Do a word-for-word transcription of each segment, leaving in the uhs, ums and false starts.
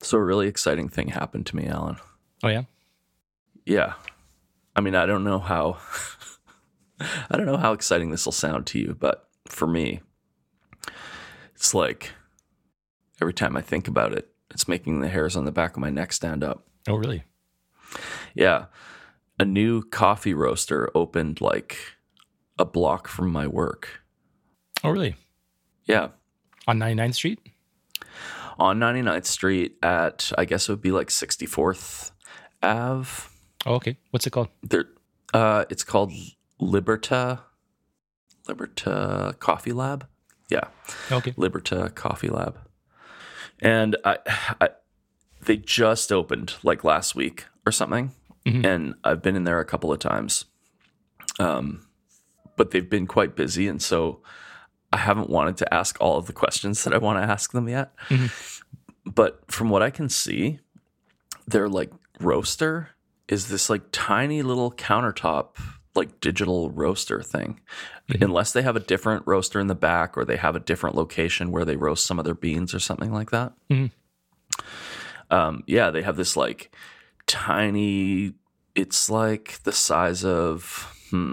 So a really exciting thing happened to me, Alan. Oh, yeah? Yeah. I mean, I don't know how, I don't know how exciting this will sound to you, but for me, it's like every time I think about it, it's making the hairs on the back of my neck stand up. Oh, really? Yeah. A new coffee roaster opened like a block from my work. Oh, really? Yeah. On ninety-ninth Street? On ninety-ninth Street at, I guess it would be like sixty-fourth Avenue. Oh, okay. What's it called? There, uh, it's called Liberta, Liberta Coffee Lab. Yeah. Okay. Liberta Coffee Lab. And I, I, they just opened like last week or something. Mm-hmm. And I've been in there a couple of times. Um, but they've been quite busy. And so I haven't wanted to ask all of the questions that I want to ask them yet. Mm-hmm. But from what I can see, their like roaster is this like tiny little countertop, like digital roaster thing. Mm-hmm. Unless they have a different roaster in the back or they have a different location where they roast some of their beans or something like that. Mm-hmm. Um, yeah, they have this like tiny, it's like the size of, hmm,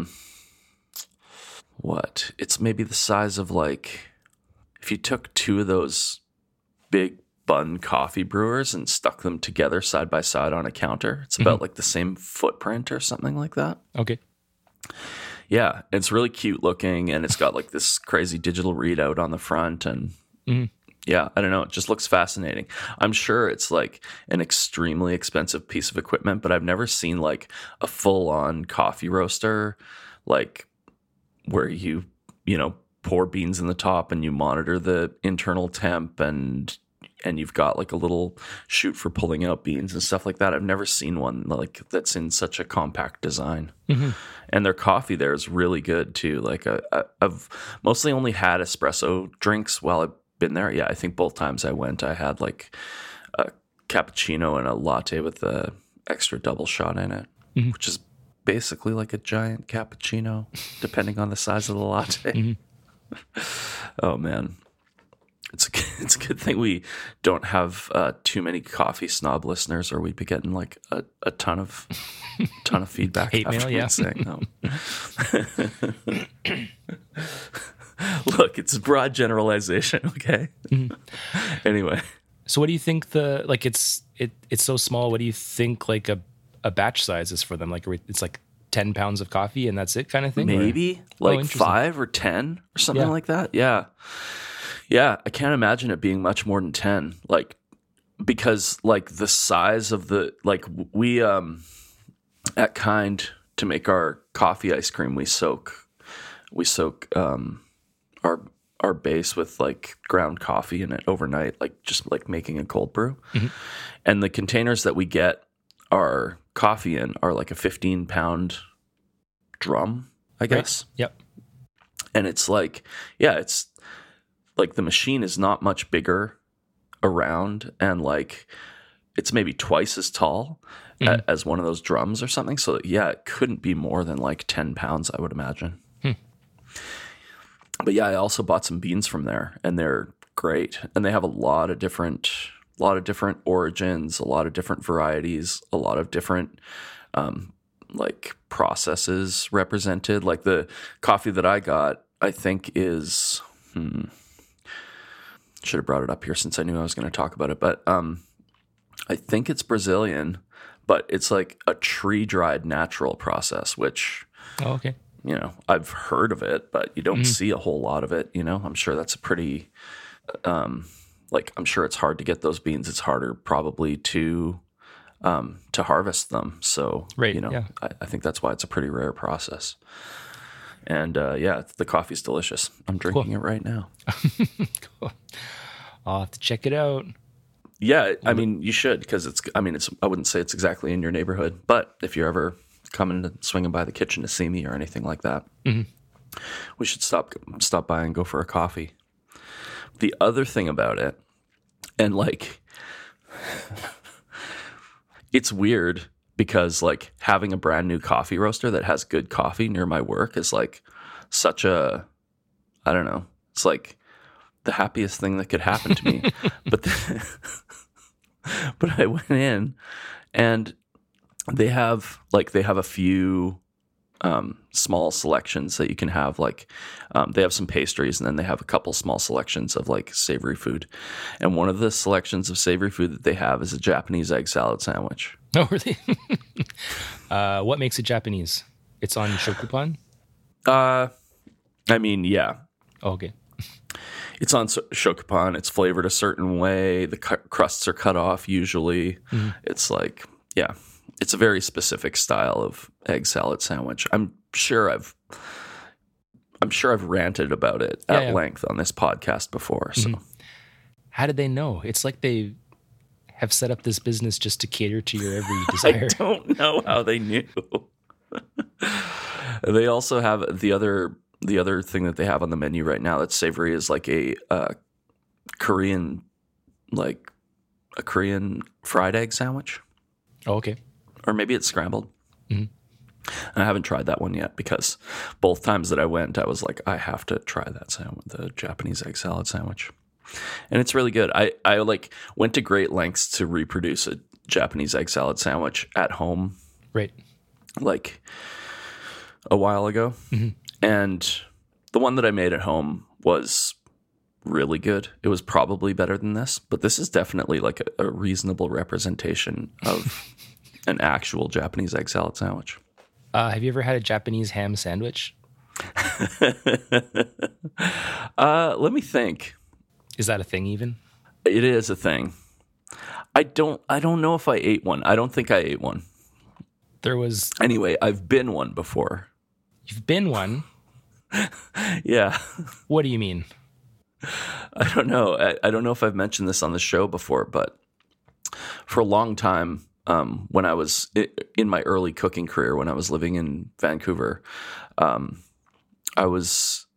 what? It's maybe the size of like, if you took two of those big bun coffee brewers and stuck them together side by side on a counter. It's about mm-hmm. like the same footprint or something like that. Okay. Yeah, it's really cute looking, and it's got like this crazy digital readout on the front, and mm-hmm. yeah, I don't know, it just looks fascinating. I'm sure it's like an extremely expensive piece of equipment, but I've never seen like a full-on coffee roaster, like where you, you know, pour beans in the top and you monitor the internal temp and and you've got like a little chute for pulling out beans and stuff like that. I've never seen one like that's in such a compact design. Mm-hmm. And their coffee there is really good too. Like I, I, I've mostly only had espresso drinks while I've been there. Yeah, I think both times I went, I had like a cappuccino and a latte with the extra double shot in it, mm-hmm. which is basically like a giant cappuccino, depending on the size of the latte. Mm-hmm. Oh man. It's a, it's a good thing we don't have uh, too many coffee snob listeners, or we'd be getting like a, a ton of ton of feedback. Hate mail, yeah. Saying, no. Look, it's a broad generalization, okay? Mm-hmm. Anyway, so what do you think the like? It's it it's so small. What do you think like a a batch size is for them? Like it's like ten pounds of coffee and that's it, kind of thing. Maybe or? like oh, five or ten or something yeah. like that. Yeah. Yeah, I can't imagine it being much more than ten. Like, because like the size of the like we um at Kind to make our coffee ice cream, we soak we soak um our our base with like ground coffee in it overnight, like just like making a cold brew. Mm-hmm. And the containers that we get our coffee in are like a fifteen pound drum, I guess. Right. Yep. And it's like, yeah, it's like the machine is not much bigger around, and like it's maybe twice as tall mm-hmm. a, as one of those drums or something. So yeah, it couldn't be more than like ten pounds, I would imagine. Hmm. But yeah, I also bought some beans from there, and they're great. And they have a lot of different, a lot of different origins, a lot of different varieties, a lot of different um, like processes represented. Like the coffee that I got, I think is. Hmm, Should have brought it up here since I knew I was going to talk about it. But um, I think it's Brazilian, but it's like a tree-dried natural process, which, oh, okay. you know, I've heard of it, but you don't mm-hmm. see a whole lot of it, you know. I'm sure that's a pretty, um, like, I'm sure it's hard to get those beans. It's harder probably to um, to harvest them. So, right, you know, yeah. I, I think that's why it's a pretty rare process. And uh, yeah, the coffee's delicious. I'm drinking cool. it right now. Cool. I'll have to check it out. Yeah, I mean, you should, because it's, I mean, it's, I wouldn't say it's exactly in your neighborhood, but if you're ever coming and swinging by the kitchen to see me or anything like that, mm-hmm. we should stop, stop by and go for a coffee. The other thing about it, and like, it's weird because like having a brand new coffee roaster that has good coffee near my work is like such a, I don't know, it's like the happiest thing that could happen to me. But the, but I went in, and they have like they have a few um, small selections that you can have. Like um, they have some pastries, and then they have a couple small selections of like savory food. And one of the selections of savory food that they have is a Japanese egg salad sandwich. Oh, really? uh, what makes it Japanese? It's on Shokupan? Uh, I mean, yeah. Oh, okay. It's on Shokupan. It's flavored a certain way. The cu- crusts are cut off usually. Mm-hmm. It's like, yeah, it's a very specific style of egg salad sandwich. I'm sure I've, I'm sure I've ranted about it at yeah, yeah. length on this podcast before. So, mm-hmm. How did they know? It's like they have set up this business just to cater to your every desire. I don't know how they knew. They also have the other the other thing that they have on the menu right now that's savory is like a uh, Korean like a Korean fried egg sandwich. Oh, okay. Or maybe it's scrambled. Mm-hmm. And I haven't tried that one yet because both times that I went, I was like, I have to try that sandwich, the Japanese egg salad sandwich. And it's really good. I, I like went to great lengths to reproduce a Japanese egg salad sandwich at home. Right. Like a while ago. Mm-hmm. And the one that I made at home was really good. It was probably better than this, but this is definitely like a, a reasonable representation of an actual Japanese egg salad sandwich. Uh, have you ever had a Japanese ham sandwich? uh, let me think. Is that a thing even? It is a thing. I don't I don't know if I ate one. I don't think I ate one. There was... Anyway, I've been one before. You've been one? Yeah. What do you mean? I don't know. I, I don't know if I've mentioned this on the show before, but for a long time, um, when I was in my early cooking career, when I was living in Vancouver, um, I was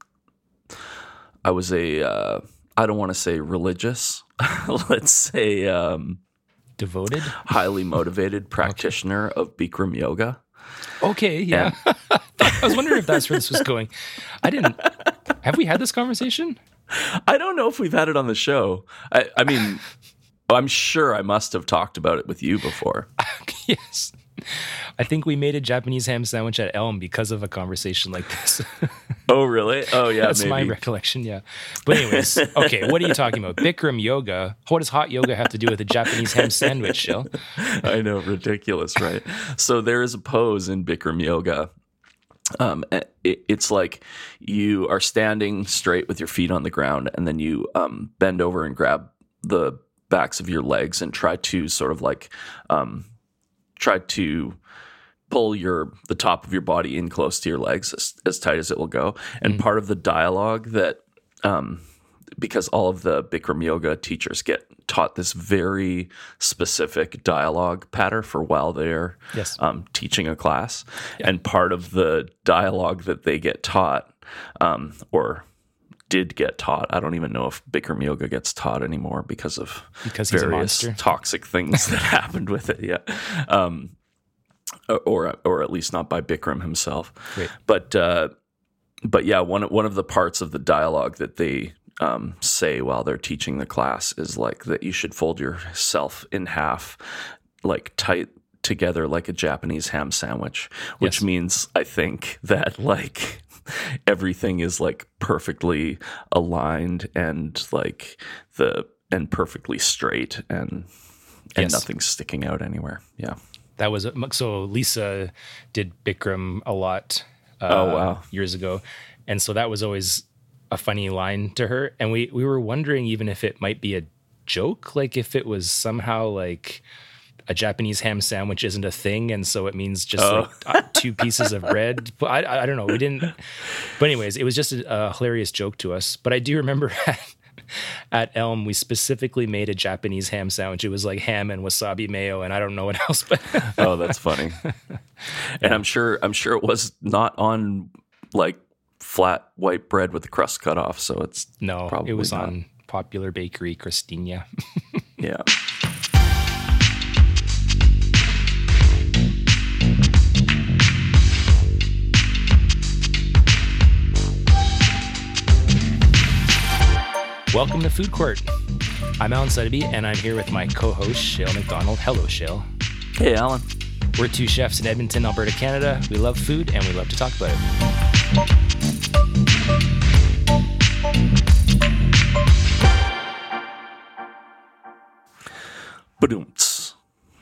I was a uh, I don't want to say religious. Let's say um, devoted, highly motivated practitioner okay. of Bikram yoga. Okay, yeah. I was wondering if that's where this was going. I didn't. Have we had this conversation? I don't know if we've had it on the show. I, I mean, I'm sure I must have talked about it with you before. Yes. I think we made a Japanese ham sandwich at Elm because of a conversation like this. Oh, really? Oh, yeah, That's maybe. my recollection, yeah. But anyways, okay, what are you talking about? Bikram yoga. What does hot yoga have to do with a Japanese ham sandwich, Shell? I know, ridiculous, right? So there is a pose in Bikram yoga. Um, it, it's like you are standing straight with your feet on the ground, and then you um, bend over and grab the backs of your legs and try to sort of like um, try to pull your the top of your body in close to your legs as, as tight as it will go. And mm-hmm. part of the dialogue that um, because all of the Bikram yoga teachers get taught this very specific dialogue pattern for while they're yes. um, teaching a class. Yeah. And part of the dialogue that they get taught um, or did get taught, I don't even know if Bikram yoga gets taught anymore because of because he's various a monster. toxic things that happened with it. Yeah. Um, or, or at least not by Bikram himself. Right. But, uh, but yeah, one, one of the parts of the dialogue that they Um, say while they're teaching the class is like that you should fold yourself in half, like tight together like a Japanese ham sandwich, which yes. means I think that like everything is like perfectly aligned and like the and perfectly straight and and yes. nothing's sticking out anywhere. Yeah, that was so. Lisa did Bikram a lot. Uh, oh wow, years ago, and so that was always a funny line to her, and we we were wondering even if it might be a joke, like if it was somehow like a Japanese ham sandwich isn't a thing, and so it means just oh. like two pieces of bread. But I I don't know. We didn't. But anyways, it was just a, a hilarious joke to us. But I do remember at, at Elm we specifically made a Japanese ham sandwich. It was like ham and wasabi mayo, and I don't know what else. But oh, that's funny. And I'm sure I'm sure it was not on like flat white bread with the crust cut off, so it's no, probably it was not. on Popular Bakery, Christina. Yeah. Welcome to Food Court. I'm Alan Suddaby, and I'm here with my co-host, Shale McDonald. Hello, Shale. Hey, Alan. We're two chefs in Edmonton, Alberta, Canada. We love food, and we love to talk about it. Ba-doomts.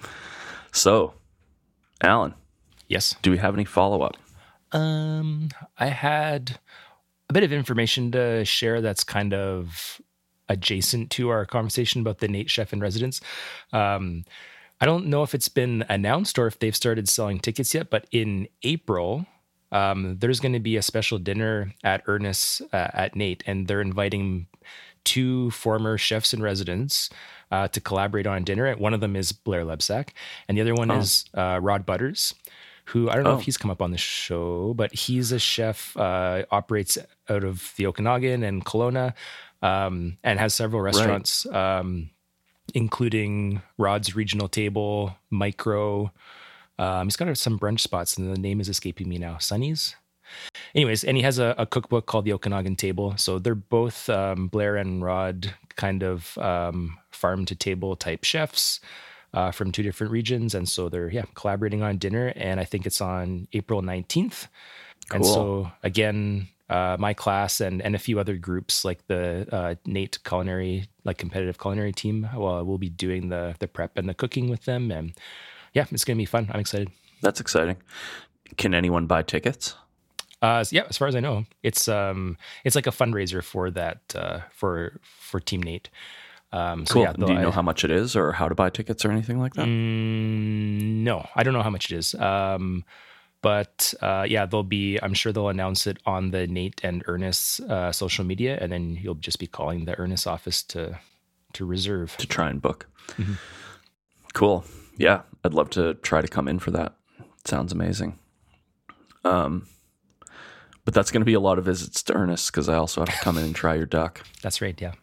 So, Alan. Yes? Do we have any follow-up? Um, I had a bit of information to share that's kind of adjacent to our conversation about the Nate Chef in Residence. Um, I don't know if it's been announced or if they've started selling tickets yet, but in April, um, there's going to be a special dinner at Ernest's uh, at Nate, and they're inviting two former chefs in residence uh, to collaborate on dinner. One of them is Blair Lebsack, and the other one oh. is uh, Rod Butters, who I don't know oh. if he's come up on the show, but he's a chef, uh, operates out of the Okanagan and Kelowna, um, and has several restaurants, right. um, including Rod's Regional Table, Micro. Um, he's got some brunch spots, and the name is escaping me now. Sonny's? Anyways, and he has a, a cookbook called The Okanagan Table. So they're both, um, Blair and Rod, kind of um, farm-to-table type chefs uh, from two different regions. And so they're, yeah, collaborating on dinner. And I think it's on April nineteenth. Cool. And so, again, uh, my class and, and a few other groups like the uh, Nate Culinary, like competitive culinary team, well, we'll be doing the the prep and the cooking with them. And yeah, it's going to be fun. I'm excited. That's exciting. Can anyone buy tickets? Uh, yeah, as far as I know, it's um, it's like a fundraiser for that uh, for for Team Nate. Um, so cool. Yeah, Do you know I, how much it is, or how to buy tickets, or anything like that? Mm, no, I don't know how much it is. Um, but uh, yeah, they'll be. I'm sure they'll announce it on the Nate and Ernest's uh, social media, and then you'll just be calling the Ernest office to to reserve to try and book. Mm-hmm. Cool. Yeah, I'd love to try to come in for that. Sounds amazing. Um. But that's going to be a lot of visits to Ernest because I also have to come in and try your duck. That's right, yeah.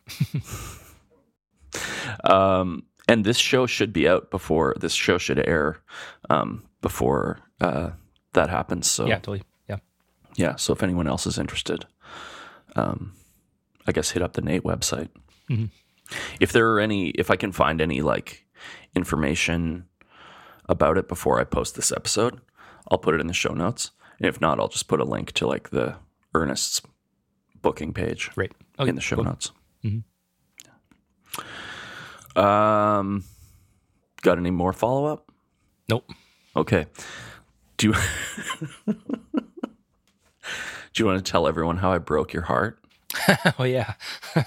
um, and this show should be out before, this show should air um, before uh, that happens. So yeah, totally, yeah. Yeah, so if anyone else is interested, um, I guess hit up the Nate website. Mm-hmm. If there are any, if I can find any like information about it before I post this episode, I'll put it in the show notes. And if not, I'll just put a link to like the Ernest's booking page right. okay, in the show cool. notes. Mm-hmm. Um, got any more follow up? Nope. Okay. Do you do you want to tell everyone how I broke your heart? Oh yeah.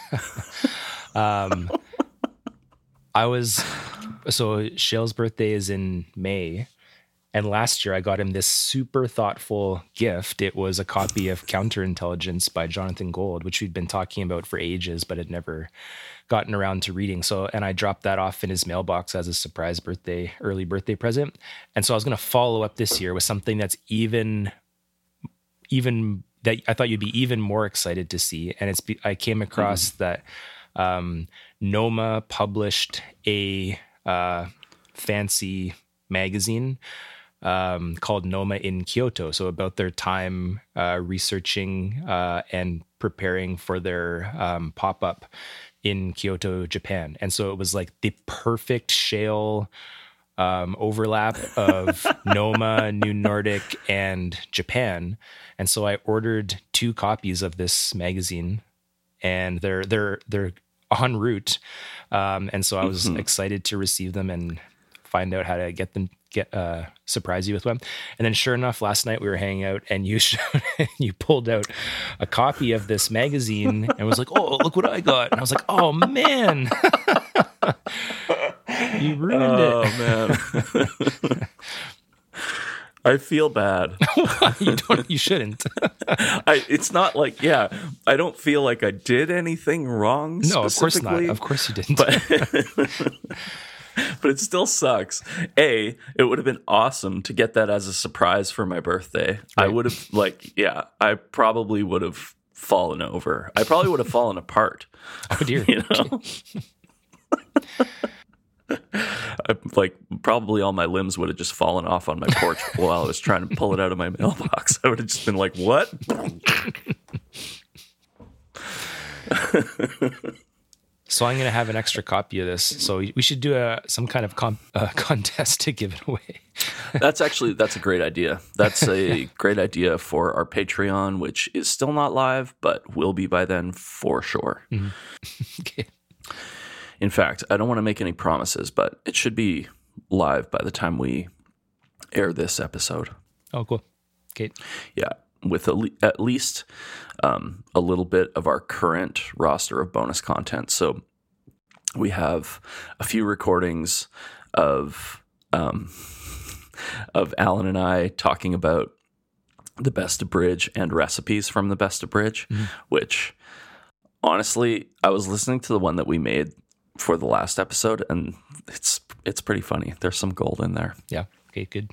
um, I was so Shale's birthday is in May. And last year, I got him this super thoughtful gift. It was a copy of Counterintelligence by Jonathan Gold, which we'd been talking about for ages, but had never gotten around to reading. So, and I dropped that off in his mailbox as a surprise birthday, early birthday present. And so I was going to follow up this year with something that's even, even that I thought you'd be even more excited to see. And it's, I came across mm-hmm. that um, Noma published a uh, fancy magazine um, called Noma in Kyoto. So about their time uh, researching uh, and preparing for their um, pop-up in Kyoto, Japan. And so it was like the perfect Shale um, overlap of Noma, New Nordic, and Japan. And so I ordered two copies of this magazine, and they're they're they're en route. Um, and so I was mm-hmm. excited to receive them and find out how to get them, get uh, surprise you with them. And then sure enough, last night we were hanging out and you showed, you pulled out a copy of this magazine and was like, oh, look what I got. And I was like, oh man, you ruined oh, it. Oh man. I feel bad. you don't, you shouldn't. I, it's not like, yeah, I don't feel like I did anything wrong. No, of course not. Of course you didn't. But But it still sucks. A, it would have been awesome to get that as a surprise for my birthday. Right. I would have, like, yeah, I probably would have fallen over. I probably would have fallen apart. Oh, dear. You know? I, like, probably all my limbs would have just fallen off on my porch while I was trying to pull it out of my mailbox. I would have just been like, what? So I'm going to have an extra copy of this. So we should do a some kind of comp, uh, contest to give it away. That's actually, that's a great idea. That's a great idea for our Patreon, which is still not live, but will be by then for sure. Mm-hmm. Okay. In fact, I don't want to make any promises, but it should be live by the time we air this episode. Oh, cool. Okay. Yeah. With a, at least um, a little bit of our current roster of bonus content. So we have a few recordings of um, of Alan and I talking about the Best of Bridge and recipes from the Best of Bridge, mm-hmm. which honestly, I was listening to the one that we made for the last episode, and it's it's pretty funny. There's some gold in there. Yeah. Okay, good.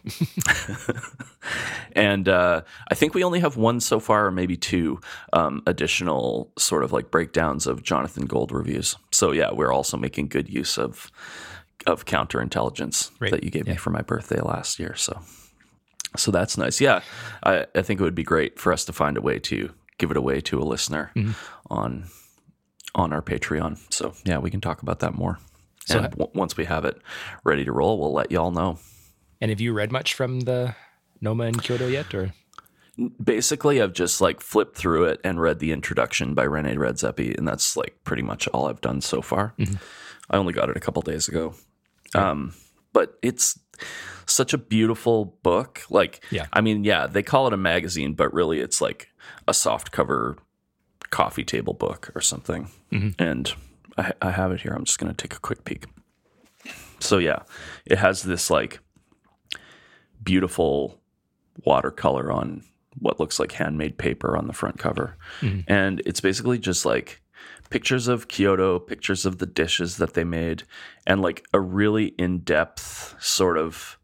And uh, I think we only have one so far, or maybe two um, additional sort of like breakdowns of Jonathan Gold reviews. So yeah, we're also making good use of of counterintelligence right. that you gave yeah. me for my birthday last year. So so that's nice. Yeah, I, I think it would be great for us to find a way to give it away to a listener mm-hmm. on on our Patreon. So yeah, we can talk about that more. So and w- once we have it ready to roll, we'll let y'all know. And have you read much from the Noma in Kyoto yet, or? Basically, I've just like flipped through it and read the introduction by Rene Redzepi, and that's like pretty much all I've done so far. Mm-hmm. I only got it a couple days ago. Right. Um, but it's such a beautiful book. Like, yeah. I mean, yeah, they call it a magazine, but really it's like a soft cover coffee table book or something. Mm-hmm. And I, I have it here. I'm just going to take a quick peek. So yeah, it has this like beautiful watercolor on what looks like handmade paper on the front cover. Mm-hmm. And it's basically just like pictures of Kyoto, pictures of the dishes that they made, and like a really in-depth sort of,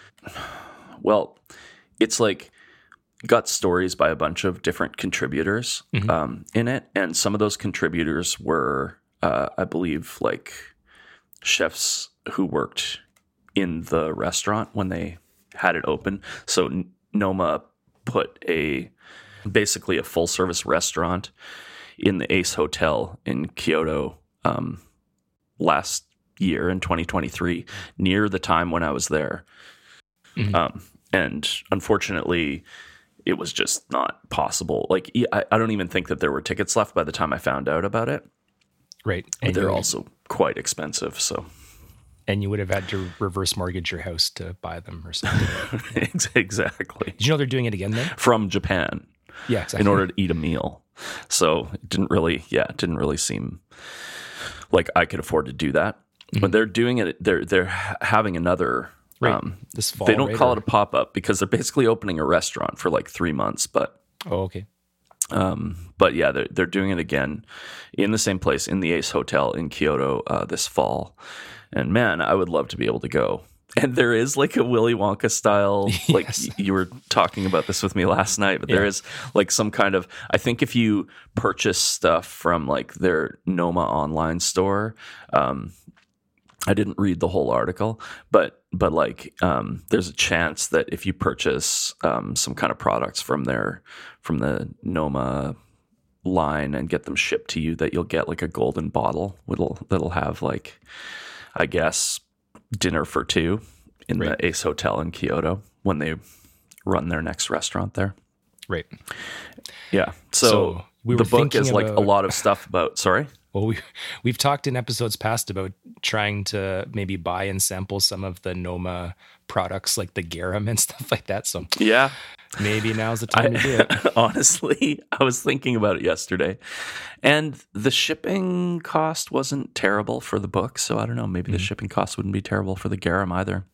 well, it's like got stories by a bunch of different contributors mm-hmm. um, in it. And some of those contributors were, uh, I believe, like chefs who worked in the restaurant when they had it open. So Noma put a basically a full service restaurant in the Ace Hotel in Kyoto um, last year in twenty twenty-three, near the time when I was there. Mm-hmm. Um, and unfortunately, it was just not possible. Like, I, I don't even think that there were tickets left by the time I found out about it. Right. But and they're also quite expensive, so... And you would have had to reverse mortgage your house to buy them or something. Exactly. Did you know they're doing it again then? From Japan. Yeah, exactly. In order to eat a meal. So it didn't really, yeah, it didn't really seem like I could afford to do that. Mm-hmm. But they're doing it, they're they're having another, right. um, this fall, they don't right, call or? it a pop-up because they're basically opening a restaurant for like three months. But oh, okay. Um, but yeah, they're, they're doing it again in the same place, in the Ace Hotel in Kyoto uh, this fall. And man, I would love to be able to go. And there is like a Willy Wonka style, like yes. you were talking about this with me last night, but yeah. there is like some kind of, I think if you purchase stuff from like their Noma online store, um, I didn't read the whole article, but but like um, there's a chance that if you purchase um, some kind of products from their from the Noma line and get them shipped to you, that you'll get like a golden bottle that'll that'll have like, I guess, dinner for two in right. the Ace Hotel in Kyoto when they run their next restaurant there. Right. Yeah. So, so we the book is like about... a lot of stuff about. Sorry. Well, we, we've talked in episodes past about trying to maybe buy and sample some of the Noma products like the garum and stuff like that. So yeah, maybe now's the time I, to do it. Honestly, I was thinking about it yesterday, and the shipping cost wasn't terrible for the book. So I don't know, maybe mm-hmm. the shipping cost wouldn't be terrible for the garum either.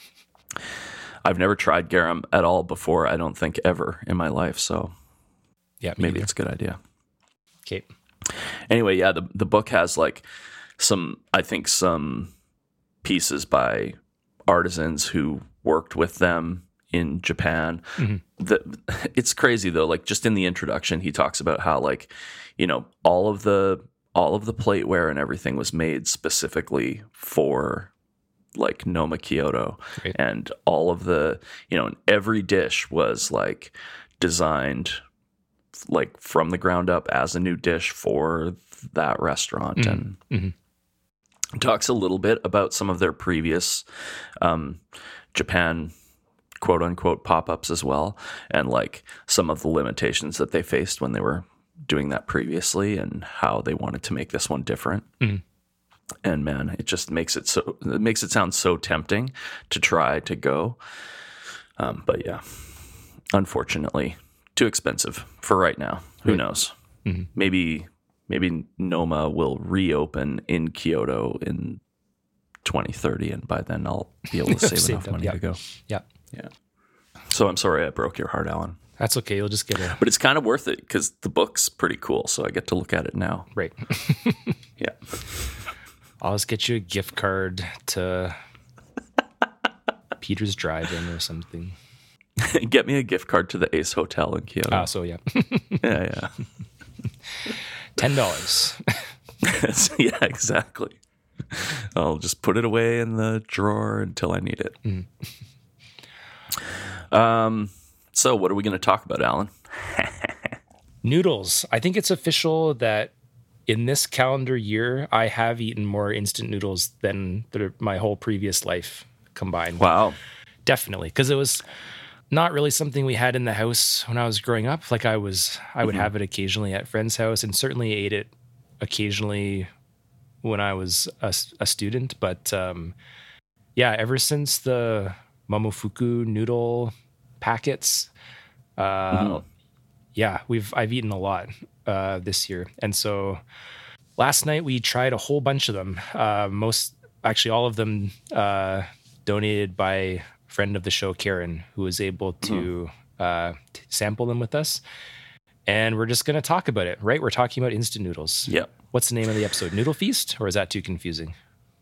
I've never tried garum at all before, I don't think ever in my life. So yeah, maybe either. It's a good idea. Okay. Anyway, yeah, the the book has like some, I think, some pieces by artisans who worked with them in Japan. Mm-hmm. The, it's crazy though. Like just in the introduction, he talks about how like, you know, all of the all of the plateware and everything was made specifically for like Noma Kyoto, right. and all of the, you know, every dish was like designed like from the ground up as a new dish for that restaurant. Mm-hmm. And mm-hmm. talks a little bit about some of their previous um, Japan quote unquote pop-ups as well, and like some of the limitations that they faced when they were doing that previously and how they wanted to make this one different. Mm-hmm. And man, it just makes it so it makes it sound so tempting to try to go. Um, but yeah, unfortunately, too expensive for right now. Who right. knows? Mm-hmm. Maybe maybe Noma will reopen in Kyoto in twenty thirty, and by then I'll be able to save enough them. money yeah. to go. Yeah, yeah. So I'm sorry I broke your heart, Alan. That's okay. You'll just get it. But it's kind of worth it because the book's pretty cool, so I get to look at it now. Right. yeah. I'll just get you a gift card to Peter's Drive-In or something. Get me a gift card to the Ace Hotel in Kyoto. Ah, so yeah. yeah, yeah. ten dollars. Yeah, exactly. I'll just put it away in the drawer until I need it. Mm. Um. So what are we going to talk about, Alan? Noodles. I think it's official that in this calendar year, I have eaten more instant noodles than the, my whole previous life combined. Wow. Definitely. Because it was not really something we had in the house when I was growing up. Like I was, I would mm-hmm. have it occasionally at friends' house, and certainly ate it occasionally when I was a, a student. But um, yeah, ever since the Momofuku noodle packets, uh, mm-hmm. yeah, we've I've eaten a lot uh, this year. And so last night we tried a whole bunch of them. Uh, most, actually all of them uh, donated by a friend of the show, Karen, who was able to mm. uh, t- sample them with us. And we're just going to talk about it, right? We're talking about instant noodles. Yep. What's the name of the episode? Noodle Feast? Or is that too confusing?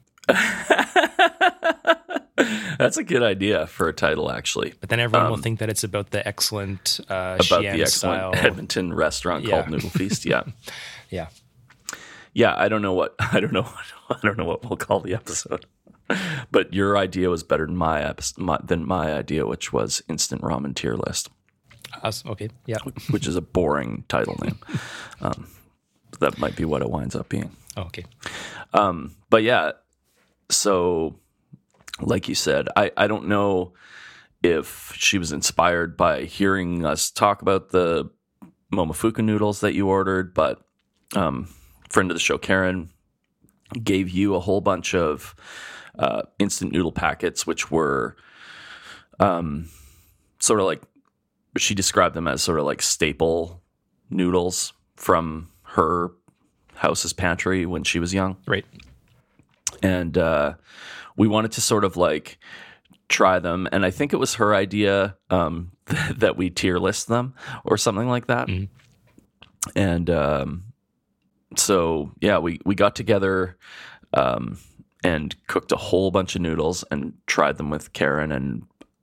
That's a good idea for a title, actually. But then everyone um, will think that it's about the excellent uh, about Xi'an the excellent style Edmonton restaurant yeah. called Noodle Feast. Yeah, yeah, yeah. I don't know what I don't know. I don't know what we'll call the episode. But your idea was better than my, episode, my than my idea, which was Instant Ramen Tier List. Uh, okay, yeah. Which is a boring title name. Um, that might be what it winds up being. Oh, okay. Um, but yeah, so. Like you said, I, I don't know if she was inspired by hearing us talk about the Momofuku noodles that you ordered, but um, friend of the show, Karen, gave you a whole bunch of uh, instant noodle packets, which were um, sort of like, she described them as sort of like staple noodles from her house's pantry when she was young. Right. And uh we wanted to sort of like try them. And I think it was her idea um, that we tier list them or something like that. Mm-hmm. And um, so, yeah, we, we got together um, and cooked a whole bunch of noodles and tried them with Karen. And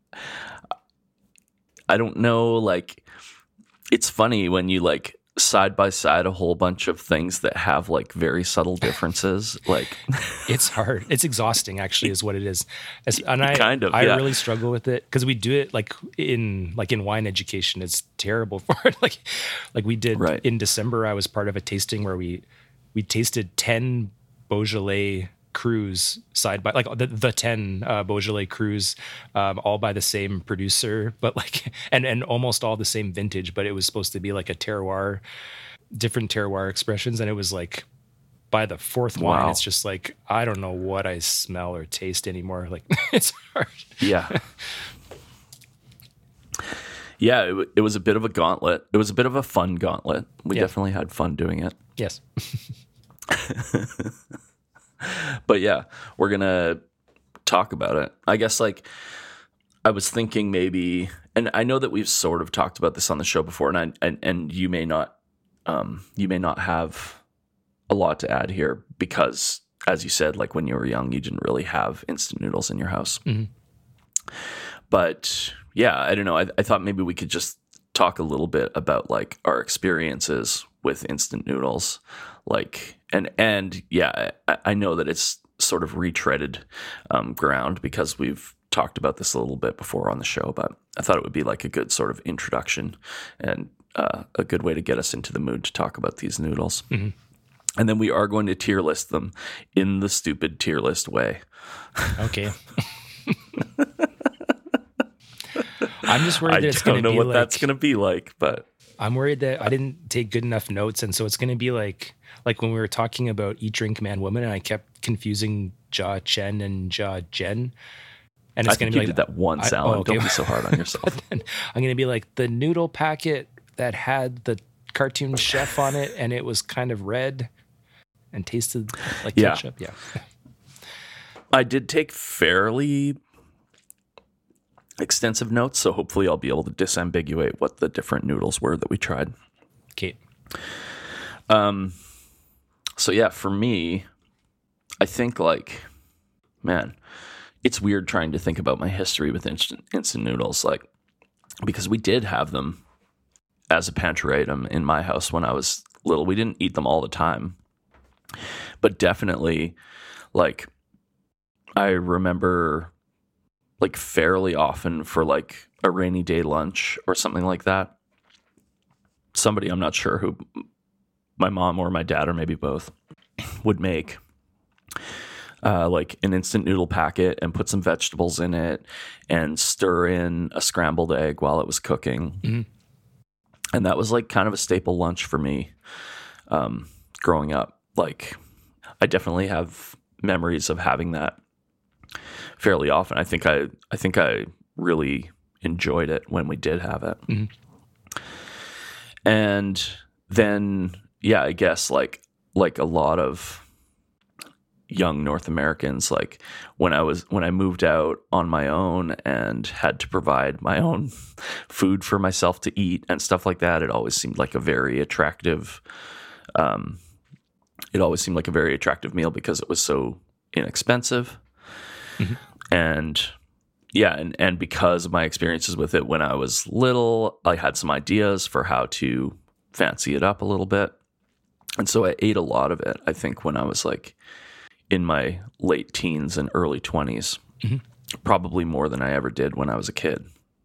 I don't know, like, it's funny when you like side by side a whole bunch of things that have like very subtle differences. Like it's hard. It's exhausting actually is what it is. As, and I kind of, I yeah. really struggle with it because we do it like in like in wine education. It's terrible for it. Like like we did right. in December. I was part of a tasting where we we tasted ten Beaujolais Crus side by like the, the ten uh, Beaujolais Crus, um, all by the same producer, but like and and almost all the same vintage. But it was supposed to be like a terroir, different terroir expressions, and it was like by the fourth wine, wow. it's just like I don't know what I smell or taste anymore. Like it's hard. Yeah. Yeah, it, it was a bit of a gauntlet. It was a bit of a fun gauntlet. We yeah. definitely had fun doing it. Yes. But yeah, we're going to talk about it. I guess like I was thinking maybe, and I know that we've sort of talked about this on the show before, and I, and, and you may not, um, you may not have a lot to add here because, as you said, like when you were young, you didn't really have instant noodles in your house. Mm-hmm. But yeah, I don't know. I, I thought maybe we could just talk a little bit about like our experiences with instant noodles. Like, and, and yeah, I, I know that it's sort of retreaded um, ground because we've talked about this a little bit before on the show, but I thought it would be like a good sort of introduction and uh, a good way to get us into the mood to talk about these noodles. Mm-hmm. And then we are going to tier list them in the stupid tier list way. Okay. I'm just worried I that it's going to be like... I don't know what that's going to be like, but... I'm worried that I didn't take good enough notes, and so it's going to be like like when we were talking about Eat, Drink, Man, Woman, and I kept confusing Ja Chen and Ja Jen. And it's I think going to be you like... did that once, I, Alan. oh, okay. Don't be so hard on yourself. I'm going to be like, the noodle packet that had the cartoon chef on it, and it was kind of red and tasted like yeah. ketchup. Yeah. I did take fairly extensive notes, so hopefully I'll be able to disambiguate what the different noodles were that we tried. Okay. Um. So yeah, for me, I think like, man, it's weird trying to think about my history with instant instant noodles, like because we did have them as a pantry item in my house when I was little. We didn't eat them all the time, but definitely, like, I remember, like, fairly often for like a rainy day lunch or something like that. Somebody, I'm not sure who, my mom or my dad or maybe both, would make uh, like an instant noodle packet and put some vegetables in it and stir in a scrambled egg while it was cooking. Mm-hmm. And that was like kind of a staple lunch for me um, growing up. Like, I definitely have memories of having that fairly often. I think I, I think I really enjoyed it when we did have it. Mm-hmm. And then, yeah, I guess like like a lot of young North Americans, like when I was when I moved out on my own and had to provide my own food for myself to eat and stuff like that, it always seemed like a very attractive. Um, it always seemed like a very attractive meal because it was so inexpensive. Mm-hmm. And yeah, and, and because of my experiences with it when I was little, I had some ideas for how to fancy it up a little bit. And so I ate a lot of it, I think, when I was like in my late teens and early twenties, mm-hmm. probably more than I ever did when I was a kid.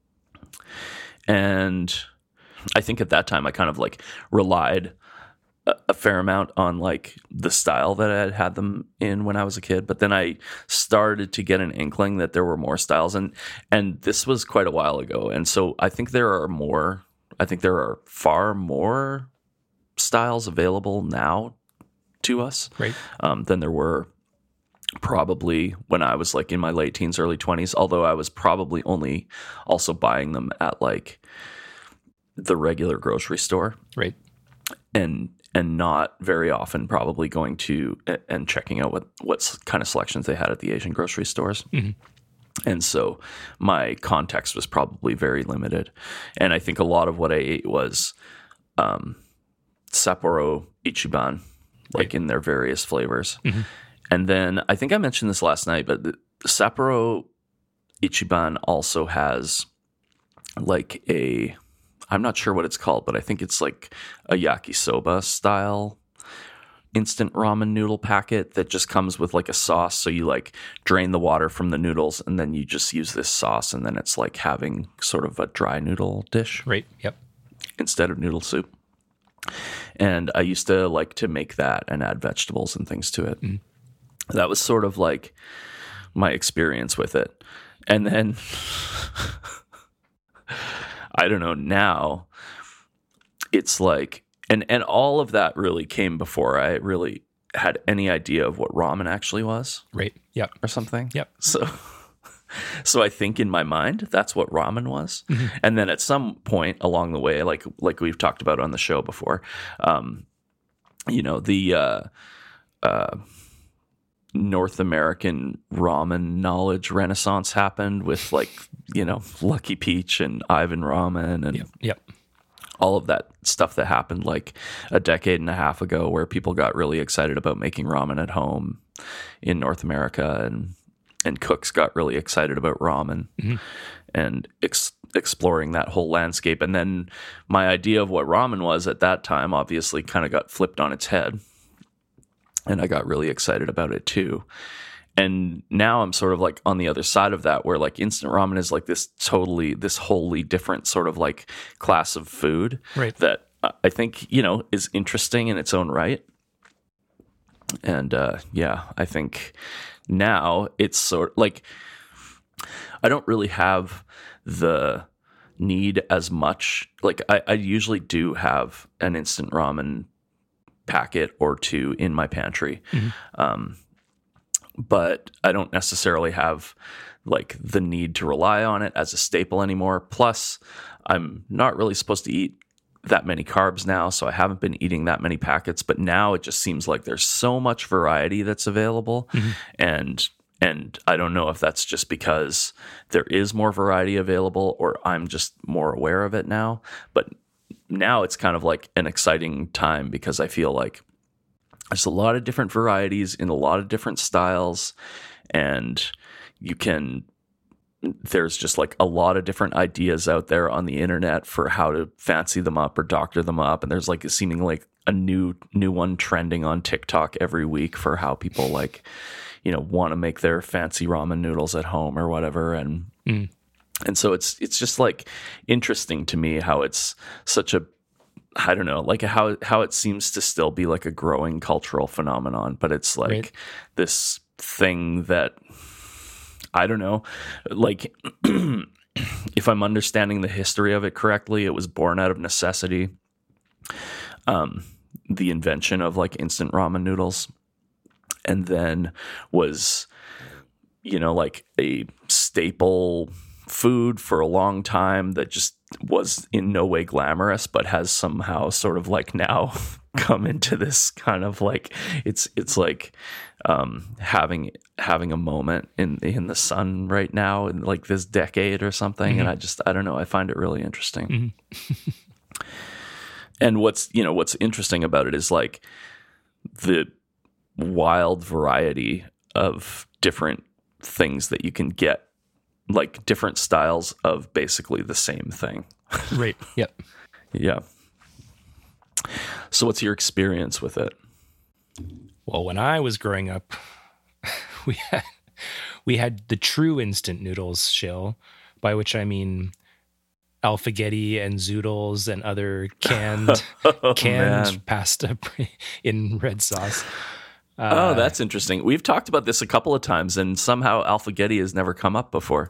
And I think at that time I kind of like relied a, a fair amount on like the style that I had had them in when I was a kid. But then I started to get an inkling that there were more styles, and and this was quite a while ago. And so I think there are more, I think there are far more styles available now to us, right. um, than there were probably when I was like in my late teens, early twenties, although I was probably only also buying them at like the regular grocery store. Right. And and not very often probably going to and checking out what, what kind of selections they had at the Asian grocery stores. Mm-hmm. And so my context was probably very limited. And I think a lot of what I ate was um, Sapporo Ichiban, like right. in their various flavors. Mm-hmm. And then I think I mentioned this last night, but the Sapporo Ichiban also has like a, I'm not sure what it's called, but I think it's like a yakisoba style instant ramen noodle packet that just comes with like a sauce. So you like drain the water from the noodles and then you just use this sauce, and then it's like having sort of a dry noodle dish. Right. Yep. Instead of noodle soup. And I used to like to make that and add vegetables and things to it. Mm. That was sort of like my experience with it. And then I don't know, now it's like, and, and all of that really came before I really had any idea of what ramen actually was. Right. Yep. Or something. Yep. So, so I think in my mind, that's what ramen was. Mm-hmm. And then at some point along the way, like, like we've talked about on the show before, um, you know, the, uh, uh, North American ramen knowledge renaissance happened with like, you know, Lucky Peach and Ivan Ramen and yep. Yep. all of that stuff that happened like a decade and a half ago, where people got really excited about making ramen at home in North America, and and cooks got really excited about ramen mm-hmm. and ex- exploring that whole landscape. And then my idea of what ramen was at that time obviously kind of got flipped on its head. And I got really excited about it too. and now I'm sort of like on the other side of that, where like instant ramen is like this totally, this wholly different sort of like class of food Right. that I think, you know, is interesting in its own right. And uh, yeah, I think now it's sort like I don't really have the need as much. Like I, I usually do have an instant ramen packet or two in my pantry. Mm-hmm. Um, but I don't necessarily have like the need to rely on it as a staple anymore. Plus, I'm not really supposed to eat that many carbs now, so I haven't been eating that many packets, but now it just seems like there's so much variety that's available. Mm-hmm. and and I don't know if that's just because there is more variety available or I'm just more aware of it now, but now it's kind of like an exciting time because I feel like there's a lot of different varieties in a lot of different styles, and you can there's just like a lot of different ideas out there on the internet for how to fancy them up or doctor them up. And there's like a seeming like a new, new one trending on TikTok every week for how people like, you know, want to make their fancy ramen noodles at home or whatever. And, mm. and so it's, it's just like interesting to me how it's such a, I don't know, like how, how it seems to still be like a growing cultural phenomenon, but it's like right. this thing that, I don't know, like if I'm understanding the history of it correctly, it was born out of necessity. Um, the invention of like instant ramen noodles, and then was, you know, like a staple food for a long time that just was in no way glamorous, but has somehow sort of like now come into this kind of like it's it's like um having having a moment in in the sun right now in like this decade or something. Mm-hmm. And I just I don't know, I find it really interesting. Mm-hmm. And what's you know what's interesting about it is like the wild variety of different things that you can get, like different styles of basically the same thing. Right. Yep. Yeah. So what's your experience with it? Well, when I was growing up, we had we had the true instant noodles shill, by which I mean Alphagetti and Zoodles and other canned oh, canned man. pasta in red sauce. Uh, oh, that's interesting. We've talked about this a couple of times, and somehow Alphagetti has never come up before.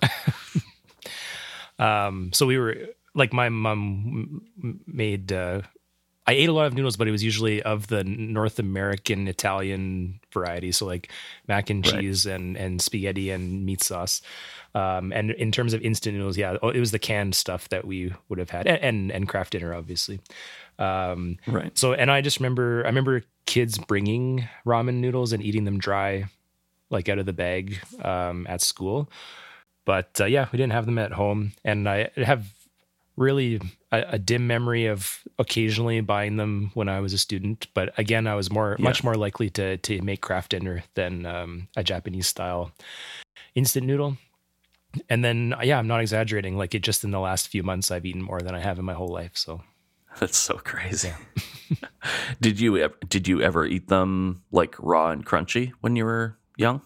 um, so we were like, my mom made. Uh, I ate a lot of noodles, but it was usually of the North American Italian variety. So like mac and cheese right. and, and spaghetti and meat sauce. Um, and in terms of instant noodles, yeah, it was the canned stuff that we would have had, and and, and Kraft Dinner, obviously. Um, right. So, and I just remember, I remember kids bringing ramen noodles and eating them dry, like out of the bag um, at school. But uh, yeah, we didn't have them at home, and I have really a, a dim memory of occasionally buying them when I was a student. But again, I was more, yeah. much more likely to to make Kraft Dinner than um, a Japanese style instant noodle. And then, yeah, I'm not exaggerating. Like it just in the last few months, I've eaten more than I have in my whole life. So that's so crazy. Yeah. did you ever, did you ever eat them like raw and crunchy when you were young?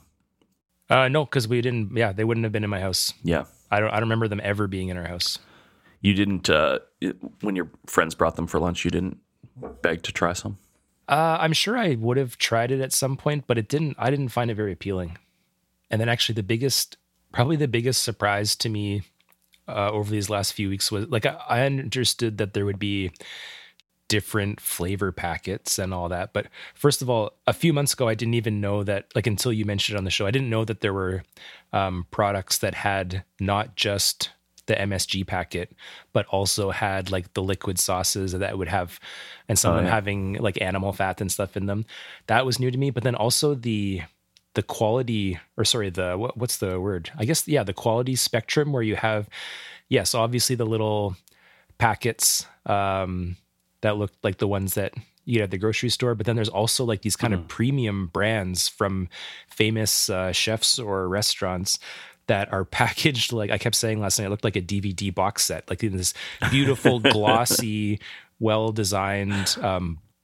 Uh, no, because we didn't. Yeah, they wouldn't have been in my house. Yeah, I don't. I don't remember them ever being in our house. You didn't uh, when your friends brought them for lunch. You didn't beg to try some. Uh, I'm sure I would have tried it at some point, but it didn't. I didn't find it very appealing. And then, actually, the biggest, probably the biggest surprise to me uh, over these last few weeks was like I, I understood that there would be different flavor packets and all that. But first of all, a few months ago, I didn't even know that, like until you mentioned it on the show, I didn't know that there were um, products that had not just the M S G packet, but also had like the liquid sauces that would have, and some oh, of them yeah. having like animal fat and stuff in them. That was new to me. But then also the the quality, or sorry, the what, what's the word? I guess, yeah, the quality spectrum where you have, yes, obviously the little packets, um, that look like the ones that you get at the grocery store. But then there's also like these kind mm. of premium brands from famous uh, chefs or restaurants that are packaged like, I kept saying last night, it looked like a D V D box set, like in this beautiful, glossy, well-designed um,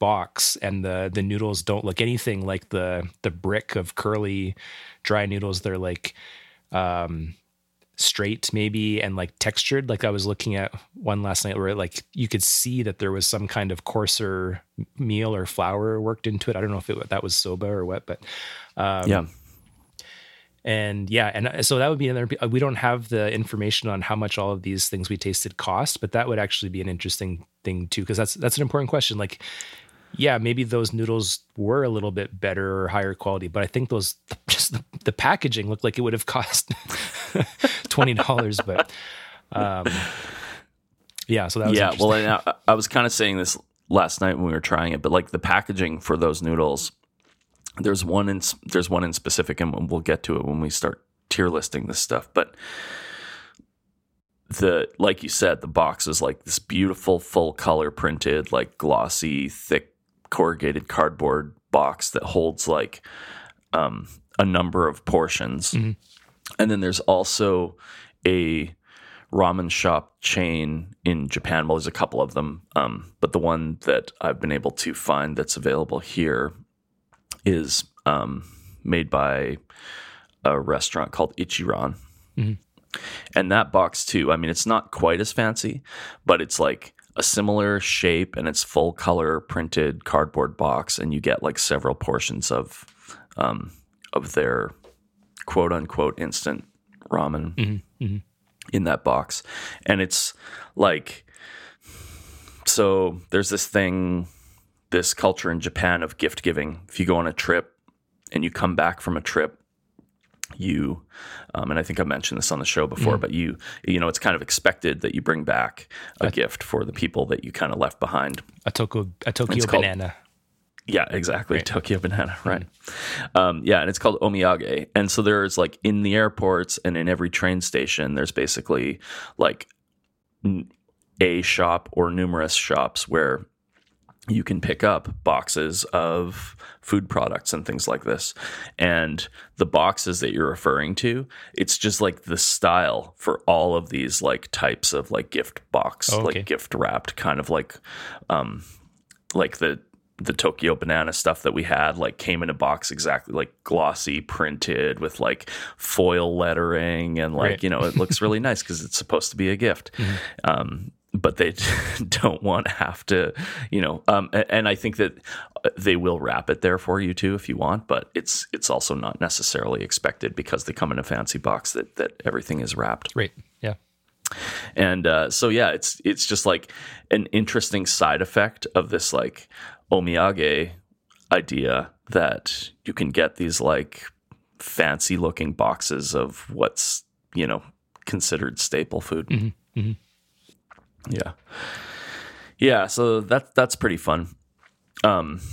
box, and the the noodles don't look anything like the the brick of curly dry noodles. They're like um, straight maybe and like textured. Like I was looking at one last night where like you could see that there was some kind of coarser meal or flour worked into it. I don't know if it, that was soba or what, but um, yeah. And yeah, and so that would be another. We don't have the information on how much all of these things we tasted cost, but that would actually be an interesting thing too, because that's that's an important question. Like, yeah, maybe those noodles were a little bit better or higher quality, but I think those just the, the packaging looked like it would have cost twenty dollars. But um, yeah, so that was yeah. Well, I, I was kind of saying this last night when we were trying it, but like the packaging for those noodles. There's one in there's one in specific, and we'll get to it when we start tier listing this stuff. But the like you said, the box is like this beautiful, full color printed, like glossy, thick corrugated cardboard box that holds like um, a number of portions. Mm-hmm. And then there's also a ramen shop chain in Japan. Well, there's a couple of them, um, but the one that I've been able to find that's available here is um, made by a restaurant called Ichiran. Mm-hmm. And that box too, I mean, it's not quite as fancy, but it's like a similar shape and it's full color printed cardboard box. And you get like several portions of, um, of their quote unquote instant ramen mm-hmm. Mm-hmm. in that box. And it's like, so there's this thing, this culture in Japan of gift giving. If you go on a trip and you come back from a trip, you, um, and I think I mentioned this on the show before, mm. but you, you know, it's kind of expected that you bring back a, a gift for the people that you kind of left behind. A Tokyo, a Tokyo banana. Called, yeah, exactly. Right. Tokyo banana. Right. Mm. Um, yeah. And it's called omiyage. And so there's like in the airports and in every train station, there's basically like a shop or numerous shops where you can pick up boxes of food products and things like this. And the boxes that you're referring to, it's just like the style for all of these like types of like gift box, oh, okay. like gift wrapped kind of like, um, like the, the Tokyo banana stuff that we had like came in a box exactly like glossy printed with like foil lettering and like, right. you know, it looks really nice because it's supposed to be a gift. Mm-hmm. Um, but they don't want to have to, you know, um, and I think that they will wrap it there for you too if you want, but it's it's also not necessarily expected because they come in a fancy box that that everything is wrapped. Right. Yeah. And uh, so yeah, it's it's just like an interesting side effect of this like omiyage idea that you can get these like fancy looking boxes of what's, you know, considered staple food. Mm-hmm. Mm-hmm. Yeah. Yeah. So that, that's pretty fun. Um,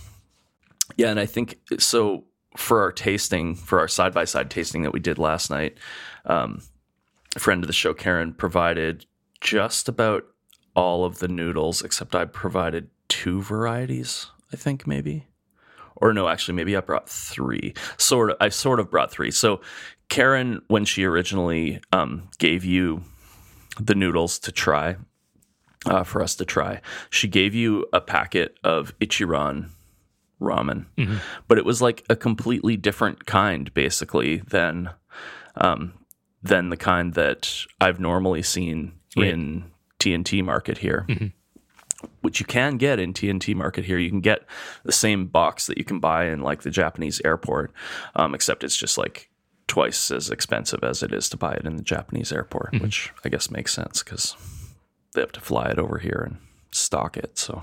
yeah. And I think, so for our tasting, for our side-by-side tasting that we did last night, um, a friend of the show, Karen, provided just about all of the noodles, except I provided two varieties, I think maybe, or no, actually maybe I brought three. Sort of, I sort of brought three. So Karen, when she originally, um, gave you the noodles to try, uh, for us to try, she gave you a packet of Ichiran ramen, mm-hmm. but it was like a completely different kind, basically, than um, than the kind that I've normally seen right. in T N T Market here, mm-hmm. which you can get in T N T Market here. You can get the same box that you can buy in like the Japanese airport, um, except it's just like twice as expensive as it is to buy it in the Japanese airport, mm-hmm. which I guess makes sense because they have to fly it over here and stock it. So,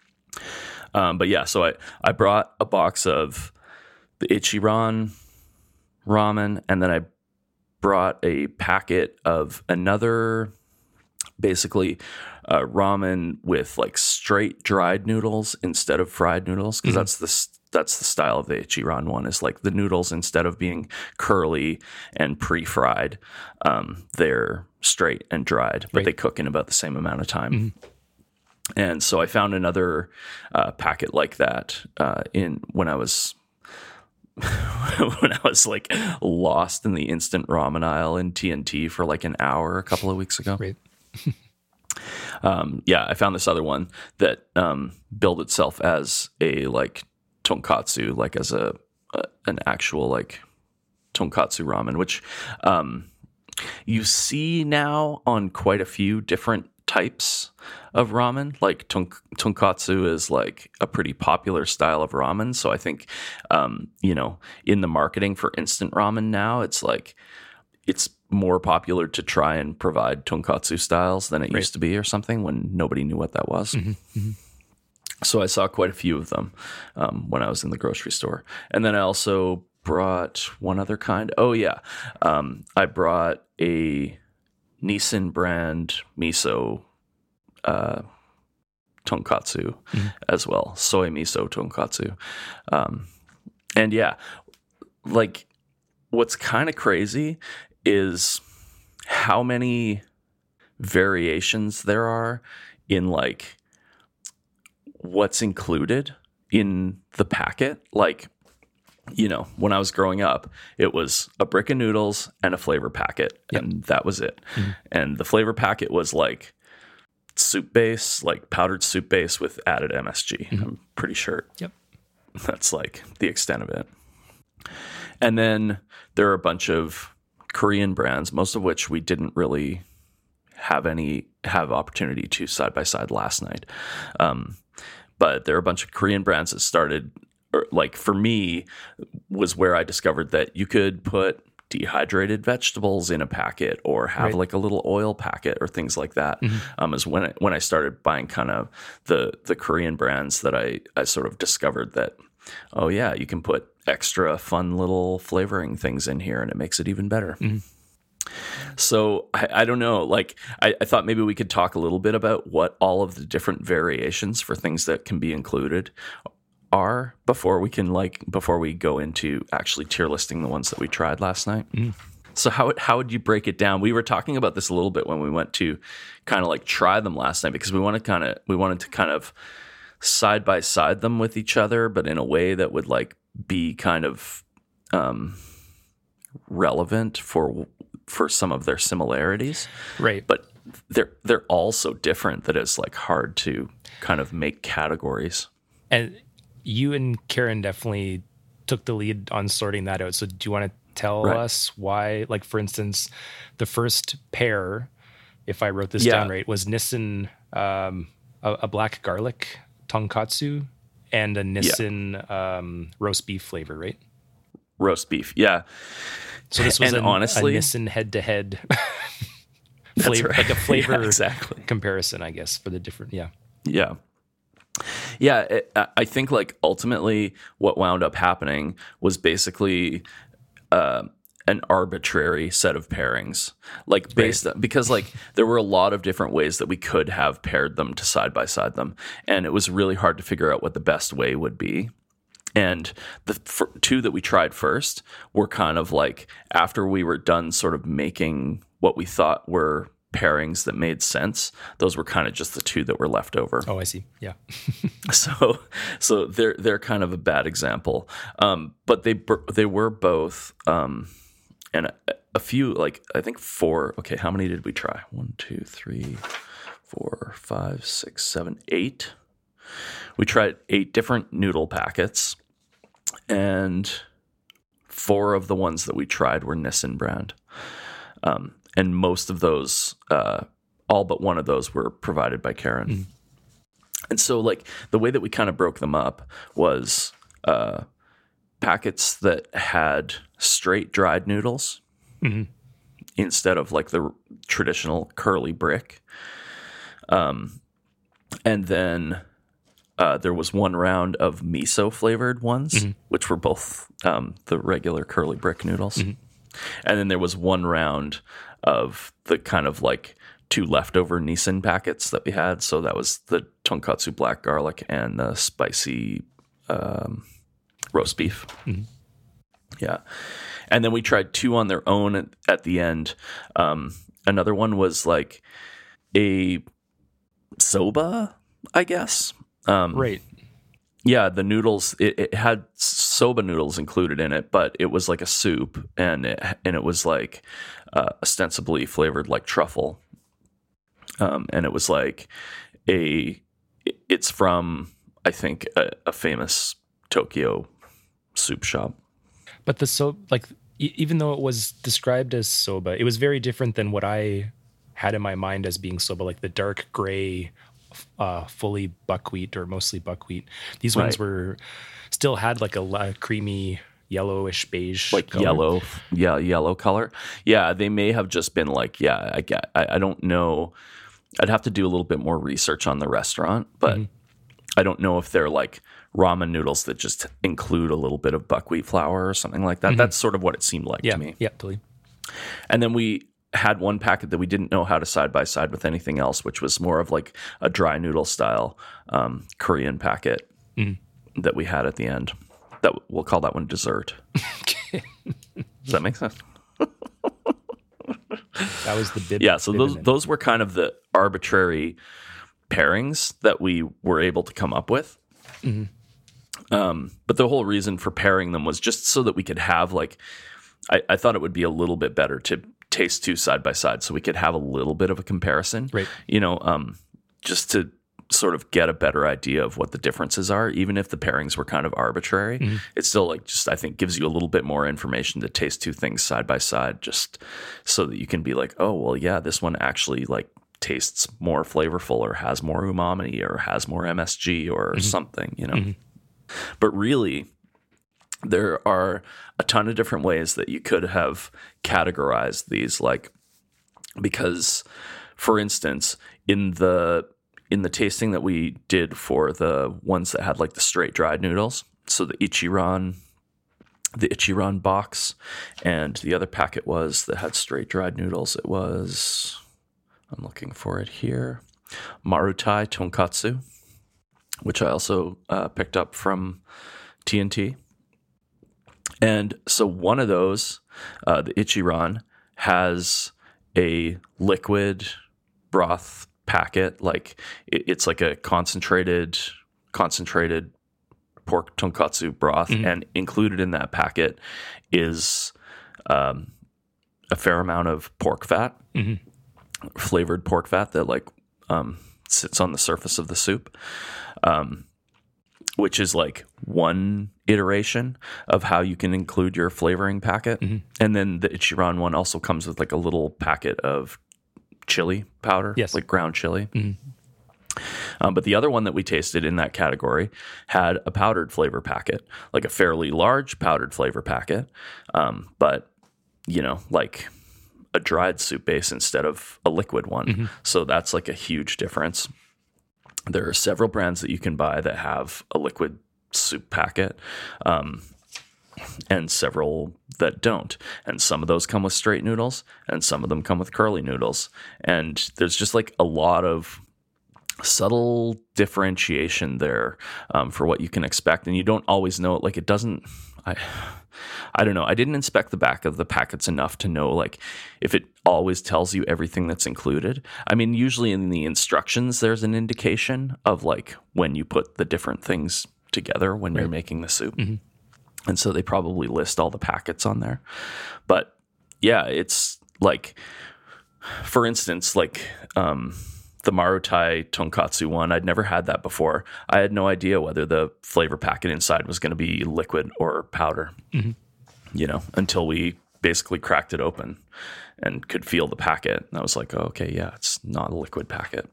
um, but yeah, so I, I brought a box of the Ichiran ramen, and then I brought a packet of another, basically uh, ramen with like straight dried noodles instead of fried noodles, because mm-hmm. that's the that's the style of the Ichiran one, is like the noodles, instead of being curly and pre-fried, um, they're straight and dried, but right. they cook in about the same amount of time. Mm-hmm. And so I found another uh, packet like that uh, in when I was when I was like lost in the instant ramen aisle in T N T for like an hour a couple of weeks ago. Right. Um, yeah, I found this other one that um, billed itself as a like tonkatsu, like as a, a an actual like tonkatsu ramen, which um, you see now on quite a few different types of ramen. Like tonk- tonkatsu is like a pretty popular style of ramen. So I think, um, you know, in the marketing for instant ramen now, it's like it's more popular to try and provide tonkatsu styles than it right. used to be or something when nobody knew what that was. Mm-hmm. Mm-hmm. So I saw quite a few of them um, when I was in the grocery store. And then I also brought one other kind. Oh, yeah. Um, I brought a Nissin brand miso uh, tonkatsu mm-hmm. as well. Soy miso tonkatsu. Um, and yeah, like what's kind of crazy is how many variations there are in like what's included in the packet. Like, you know, when I was growing up, it was a brick of noodles and a flavor packet, yep. and that was it. Mm-hmm. And the flavor packet was like soup base, like powdered soup base with added M S G. Mm-hmm. I'm pretty sure. Yep. That's like the extent of it. And then there are a bunch of Korean brands, most of which we didn't really have any have opportunity to side by side last night. Um, but there are a bunch of Korean brands that started, or like for me, was where I discovered that you could put dehydrated vegetables in a packet or have right. like a little oil packet or things like that. Mm-hmm. Um, is when I, when I started buying kind of the the Korean brands that I I sort of discovered that, oh yeah, you can put extra fun little flavoring things in here and it makes it even better. Mm-hmm. So I, I don't know, like I, I thought maybe we could talk a little bit about what all of the different variations for things that can be included are before we can like before we go into actually tier listing the ones that we tried last night. Mm-hmm. So how how would you break it down? We were talking about this a little bit when we went to kind of like try them last night because we wanted kind of we wanted to kind of side by side them with each other, but in a way that would like be kind of um, relevant for for some of their similarities, right? But they're they're all so different that it's like hard to kind of make categories. And you and Karen definitely took the lead on sorting that out. So do you want to tell right. us why? Like for instance, the first pair, if I wrote this yeah. down right, was Nissin um, a, a black garlic tonkatsu and a Nissin yeah. um, roast beef flavor, right? Roast beef, yeah. So this was and an, honestly, a Nissin head-to-head flavor, right. like a flavor yeah, exactly. comparison, I guess, for the different, yeah. Yeah. Yeah, it, I think like ultimately what wound up happening was basically uh, an arbitrary set of pairings, like based right. on, because like there were a lot of different ways that we could have paired them to side by side them, and it was really hard to figure out what the best way would be. And the f- two that we tried first were kind of like after we were done sort of making what we thought were pairings that made sense, those were kind of just the two that were left over. Oh, I see. Yeah. so, so they're they're kind of a bad example, um, but they they were both, um, and a, a few like I think four. Okay, how many did we try? One, two, three, four, five, six, seven, eight. We tried eight different noodle packets, and four of the ones that we tried were Nissin brand. Um, and most of those, uh, all but one of those were provided by Karen. Mm. And so like the way that we kind of broke them up was uh, packets that had straight dried noodles mm-hmm. instead of like the traditional curly brick. Um, and then uh, there was one round of miso flavored ones, mm-hmm. which were both um, the regular curly brick noodles. Mm-hmm. And then there was one round of the kind of like two leftover Nissin packets that we had. So that was the tonkatsu black garlic and the spicy um, roast beef. Mm-hmm. Yeah. And then we tried two on their own at, at the end. Um, another one was like a soba, I guess. Um, right. Yeah, the noodles, it, it had soba noodles included in it, but it was like a soup, and it, and it was like uh, ostensibly flavored like truffle. um, and it was like a. It's from I think a, a famous Tokyo soup shop. But the so like e- even though it was described as soba, it was very different than what I had in my mind as being soba, like the dark gray, uh, fully buckwheat or mostly buckwheat. These ones Right. were still had like a, a creamy yellowish beige, Like color. yellow, yeah, yellow color. Yeah, they may have just been like, yeah, I get. I, I don't know. I'd have to do a little bit more research on the restaurant, but Mm-hmm. I don't know if they're like ramen noodles that just include a little bit of buckwheat flour or something like that. Mm-hmm. That's sort of what it seemed like Yeah, to me. yeah, totally. And then we had one packet that we didn't know how to side by side with anything else, which was more of like a dry noodle style um, Korean packet Mm-hmm. that we had at the end. That we'll call that one dessert. Does that make sense? That was the bib. Yeah. So those bibiment. those were kind of the arbitrary pairings that we were able to come up with. Mm-hmm. Um, but the whole reason for pairing them was just so that we could have like, I, I thought it would be a little bit better to taste two side by side, so we could have a little bit of a comparison. Right. You know, um, just to sort of get a better idea of what the differences are, even if the pairings were kind of arbitrary. Mm-hmm. It still like just I think gives you a little bit more information to taste two things side by side, just so that you can be like, oh well, yeah, this one actually like tastes more flavorful or has more umami or has more M S G or Mm-hmm. something, you know. But really, there are a ton of different ways that you could have categorized these, like because, for instance, in the in the tasting that we did for the ones that had like the straight dried noodles, so the Ichiran, the Ichiran box, and the other packet was that had straight dried noodles. It was, I'm looking for it here, Marutai Tonkatsu, which I also uh, picked up from T N T. And so one of those, uh, the Ichiran, has a liquid broth packet. Like it, it's like a concentrated, concentrated pork tonkatsu broth, Mm-hmm. and included in that packet is um, a fair amount of pork fat, Mm-hmm. flavored pork fat that like um, sits on the surface of the soup. Um, which is like one iteration of how you can include your flavoring packet. Mm-hmm. And then the Ichiran one also comes with like a little packet of chili powder, Yes. like ground chili. Mm-hmm. Um, but the other one that we tasted in that category had a powdered flavor packet, like a fairly large powdered flavor packet, um, but, you know, like a dried soup base instead of a liquid one. Mm-hmm. So that's like a huge difference. There are several brands that you can buy that have a liquid soup packet, um, and several that don't. And some of those come with straight noodles, and some of them come with curly noodles. And there's just like a lot of subtle differentiation there um, for what you can expect. And you don't always know it. Like it doesn't, I, I don't know. I didn't inspect the back of the packets enough to know like if it always tells you everything that's included. I mean, usually in the instructions, there's an indication of like when you put the different things together when you're making the soup. Mm-hmm. And so they probably list all the packets on there. But yeah, it's like, for instance, like um, the Marutai Tonkatsu one, I'd never had that before. I had no idea whether the flavor packet inside was going to be liquid or powder, Mm-hmm. you know, until we basically cracked it open and could feel the packet. And I was like, oh, okay, yeah, it's not a liquid packet.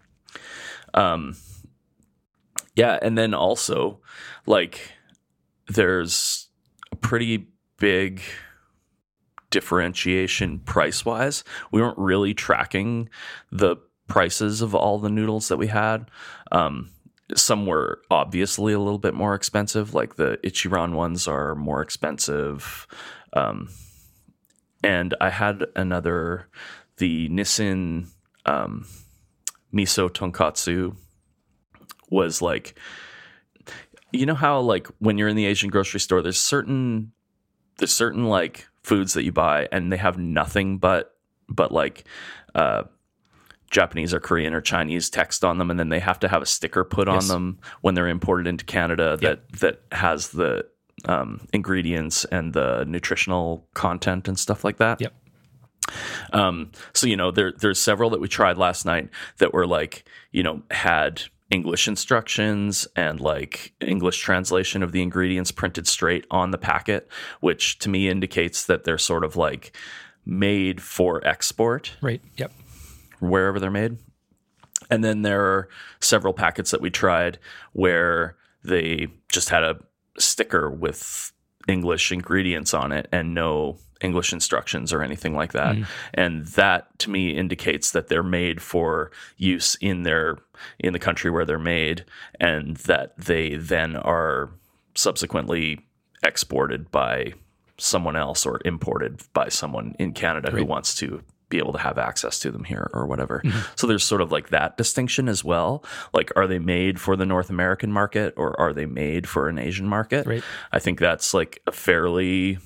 Um, yeah, and then also, like, there's a pretty big differentiation price-wise. We weren't really tracking the prices of all the noodles that we had. Um, some were obviously a little bit more expensive, like the Ichiran ones are more expensive. Um, and I had another, the Nissin um, miso tonkatsu was like, you know how like when you're in the Asian grocery store, there's certain there's certain like foods that you buy and they have nothing but but like uh, Japanese or Korean or Chinese text on them, and then they have to have a sticker put Yes. on them when they're imported into Canada that Yep. that has the um, ingredients and the nutritional content and stuff like that. Yep. Um, so, you know, there there's several that we tried last night that were like, you know, had English instructions and like English translation of the ingredients printed straight on the packet, which to me indicates that they're sort of like made for export. Right. Yep. Wherever they're made. And then there are several packets that we tried where they just had a sticker with English ingredients on it and no English instructions or anything like that. Mm. And that to me indicates that they're made for use in their in the country where they're made, and that they then are subsequently exported by someone else or imported by someone in Canada right. who wants to be able to have access to them here or whatever. Mm-hmm. So there's sort of like that distinction as well. Like, are they made for the North American market or are they made for an Asian market? Right. I think that's like a fairly,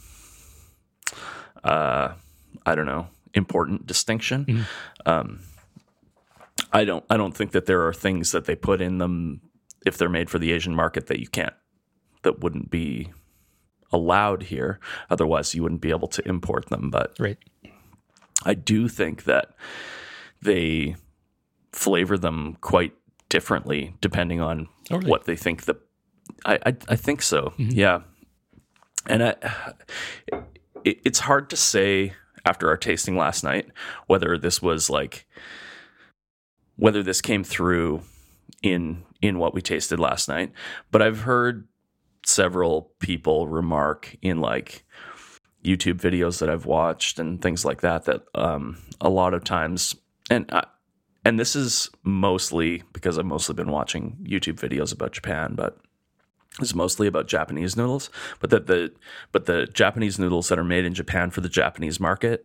uh, I don't know, important distinction. Mm-hmm. Um, I don't, I don't think that there are things that they put in them if they're made for the Asian market that you can't, that wouldn't be allowed here. Otherwise you wouldn't be able to import them. But right. I do think that they flavor them quite differently depending on oh, really? what they think the. I I, I think so, mm-hmm. yeah. And I, it, it's hard to say after our tasting last night whether this was like whether this came through in in what we tasted last night. But I've heard several people remark in like YouTube videos that I've watched and things like that, that um, a lot of times, and I, and this is mostly because I've mostly been watching YouTube videos about Japan, but it's mostly about Japanese noodles, but that the but the Japanese noodles that are made in Japan for the Japanese market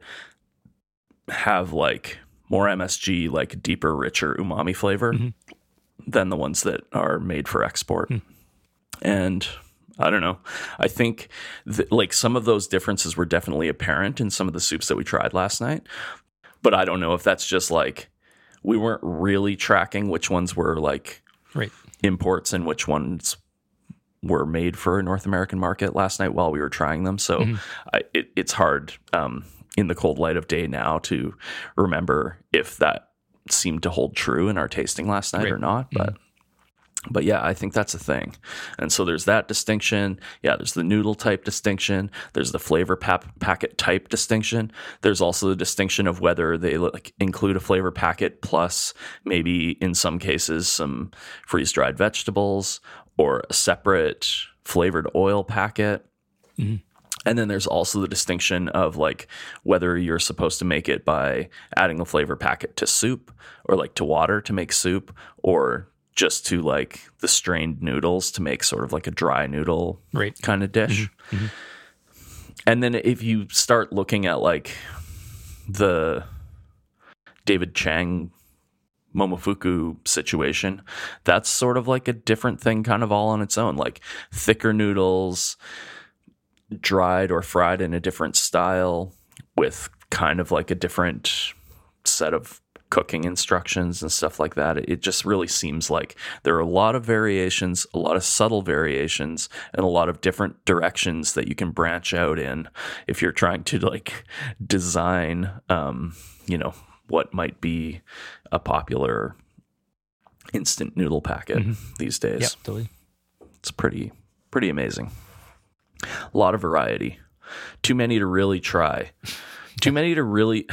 have like more M S G, like deeper, richer umami flavor mm-hmm. than the ones that are made for export. Mm. And I don't know. I think th- like some of those differences were definitely apparent in some of the soups that we tried last night. But I don't know if that's just like we weren't really tracking which ones were like right. imports and which ones were made for a North American market last night while we were trying them. So mm-hmm. I, it, it's hard um, in the cold light of day now to remember if that seemed to hold true in our tasting last night right. or not. But mm-hmm. But yeah, I think that's a thing. And so there's that distinction. Yeah, there's the noodle type distinction. There's the flavor pap- packet type distinction. There's also the distinction of whether they like include a flavor packet plus maybe in some cases some freeze-dried vegetables or a separate flavored oil packet. Mm-hmm. And then there's also the distinction of like whether you're supposed to make it by adding the flavor packet to soup or like to water to make soup, or just to like the strained noodles to make sort of like a dry noodle right. kind of dish. Mm-hmm. Mm-hmm. And then if you start looking at like the David Chang Momofuku situation, that's sort of like a different thing kind of all on its own, like thicker noodles, dried or fried in a different style with kind of like a different set of cooking instructions and stuff like that. It just really seems like there are a lot of variations, a lot of subtle variations, and a lot of different directions that you can branch out in if you're trying to like design, um, you know, what might be a popular instant noodle packet mm-hmm. these days. Yeah, totally. It's pretty, pretty amazing. A lot of variety. Too many to really try. Too many to really...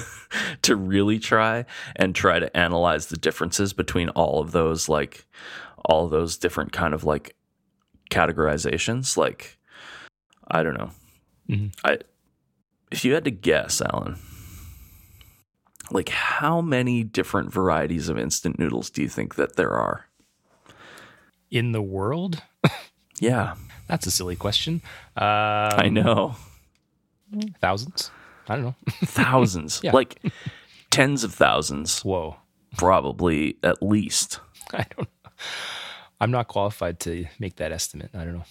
to really try and try to analyze the differences between all of those, like all of those different kind of like categorizations. Like, I don't know. Mm-hmm. I, if you had to guess, Alan, like how many different varieties of instant noodles do you think that there are in the world? Yeah. That's a silly question. Um, I know. Thousands. I don't know. Thousands. Yeah. Like tens of thousands. Whoa. Probably at least. I don't know. I'm not qualified to make that estimate. I don't know.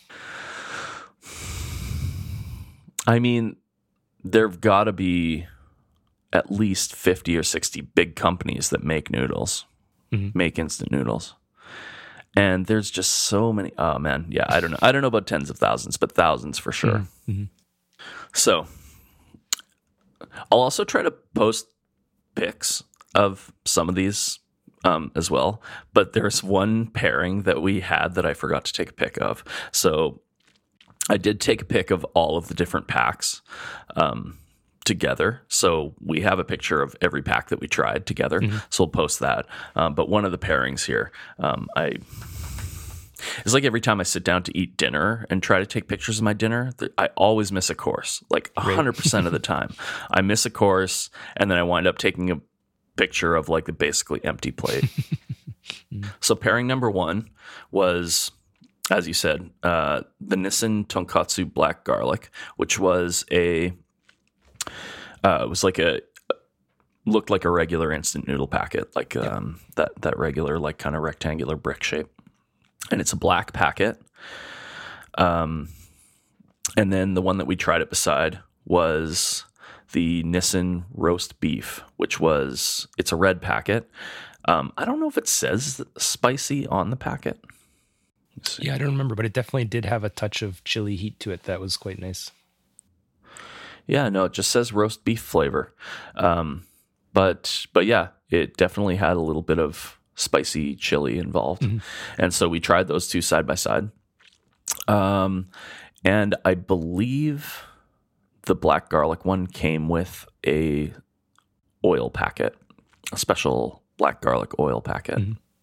I mean, there've got to be at least fifty or sixty big companies that make noodles, mm-hmm. make instant noodles. And there's just so many. Oh, man. Yeah, I don't know. I don't know about tens of thousands, but thousands for sure. Mm-hmm. So... I'll also try to post pics of some of these um, as well. But there's one pairing that we had that I forgot to take a pic of. So I did take a pic of all of the different packs um, together. So we have a picture of every pack that we tried together. Mm-hmm. So we'll post that. Um, but one of the pairings here, um, I it's like every time I sit down to eat dinner and try to take pictures of my dinner, I always miss a course. Like one hundred percent of the time. I miss a course, and then I wind up taking a picture of like the basically empty plate. So pairing number one was, as you said, uh, the Nissin Tonkatsu Black Garlic, which was a, uh, it was like a, looked like a regular instant noodle packet, like yeah. um, that that regular like kind of rectangular brick shape. And it's a black packet. Um, and then the one that we tried it beside was the Nissin roast beef, which was, it's a red packet. Um, I don't know if it says spicy on the packet. Yeah, I don't remember, but it definitely did have a touch of chili heat to it. That was quite nice. Yeah, no, it just says roast beef flavor. Um, but, but yeah, it definitely had a little bit of spicy chili involved. Mm-hmm. And so we tried those two side by side. Um, and I believe the black garlic one came with a oil packet, a special black garlic oil packet.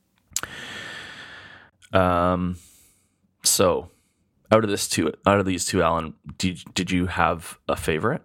Mm-hmm. Um, so out of this two, out of these two, Alan, did, did you have a favorite?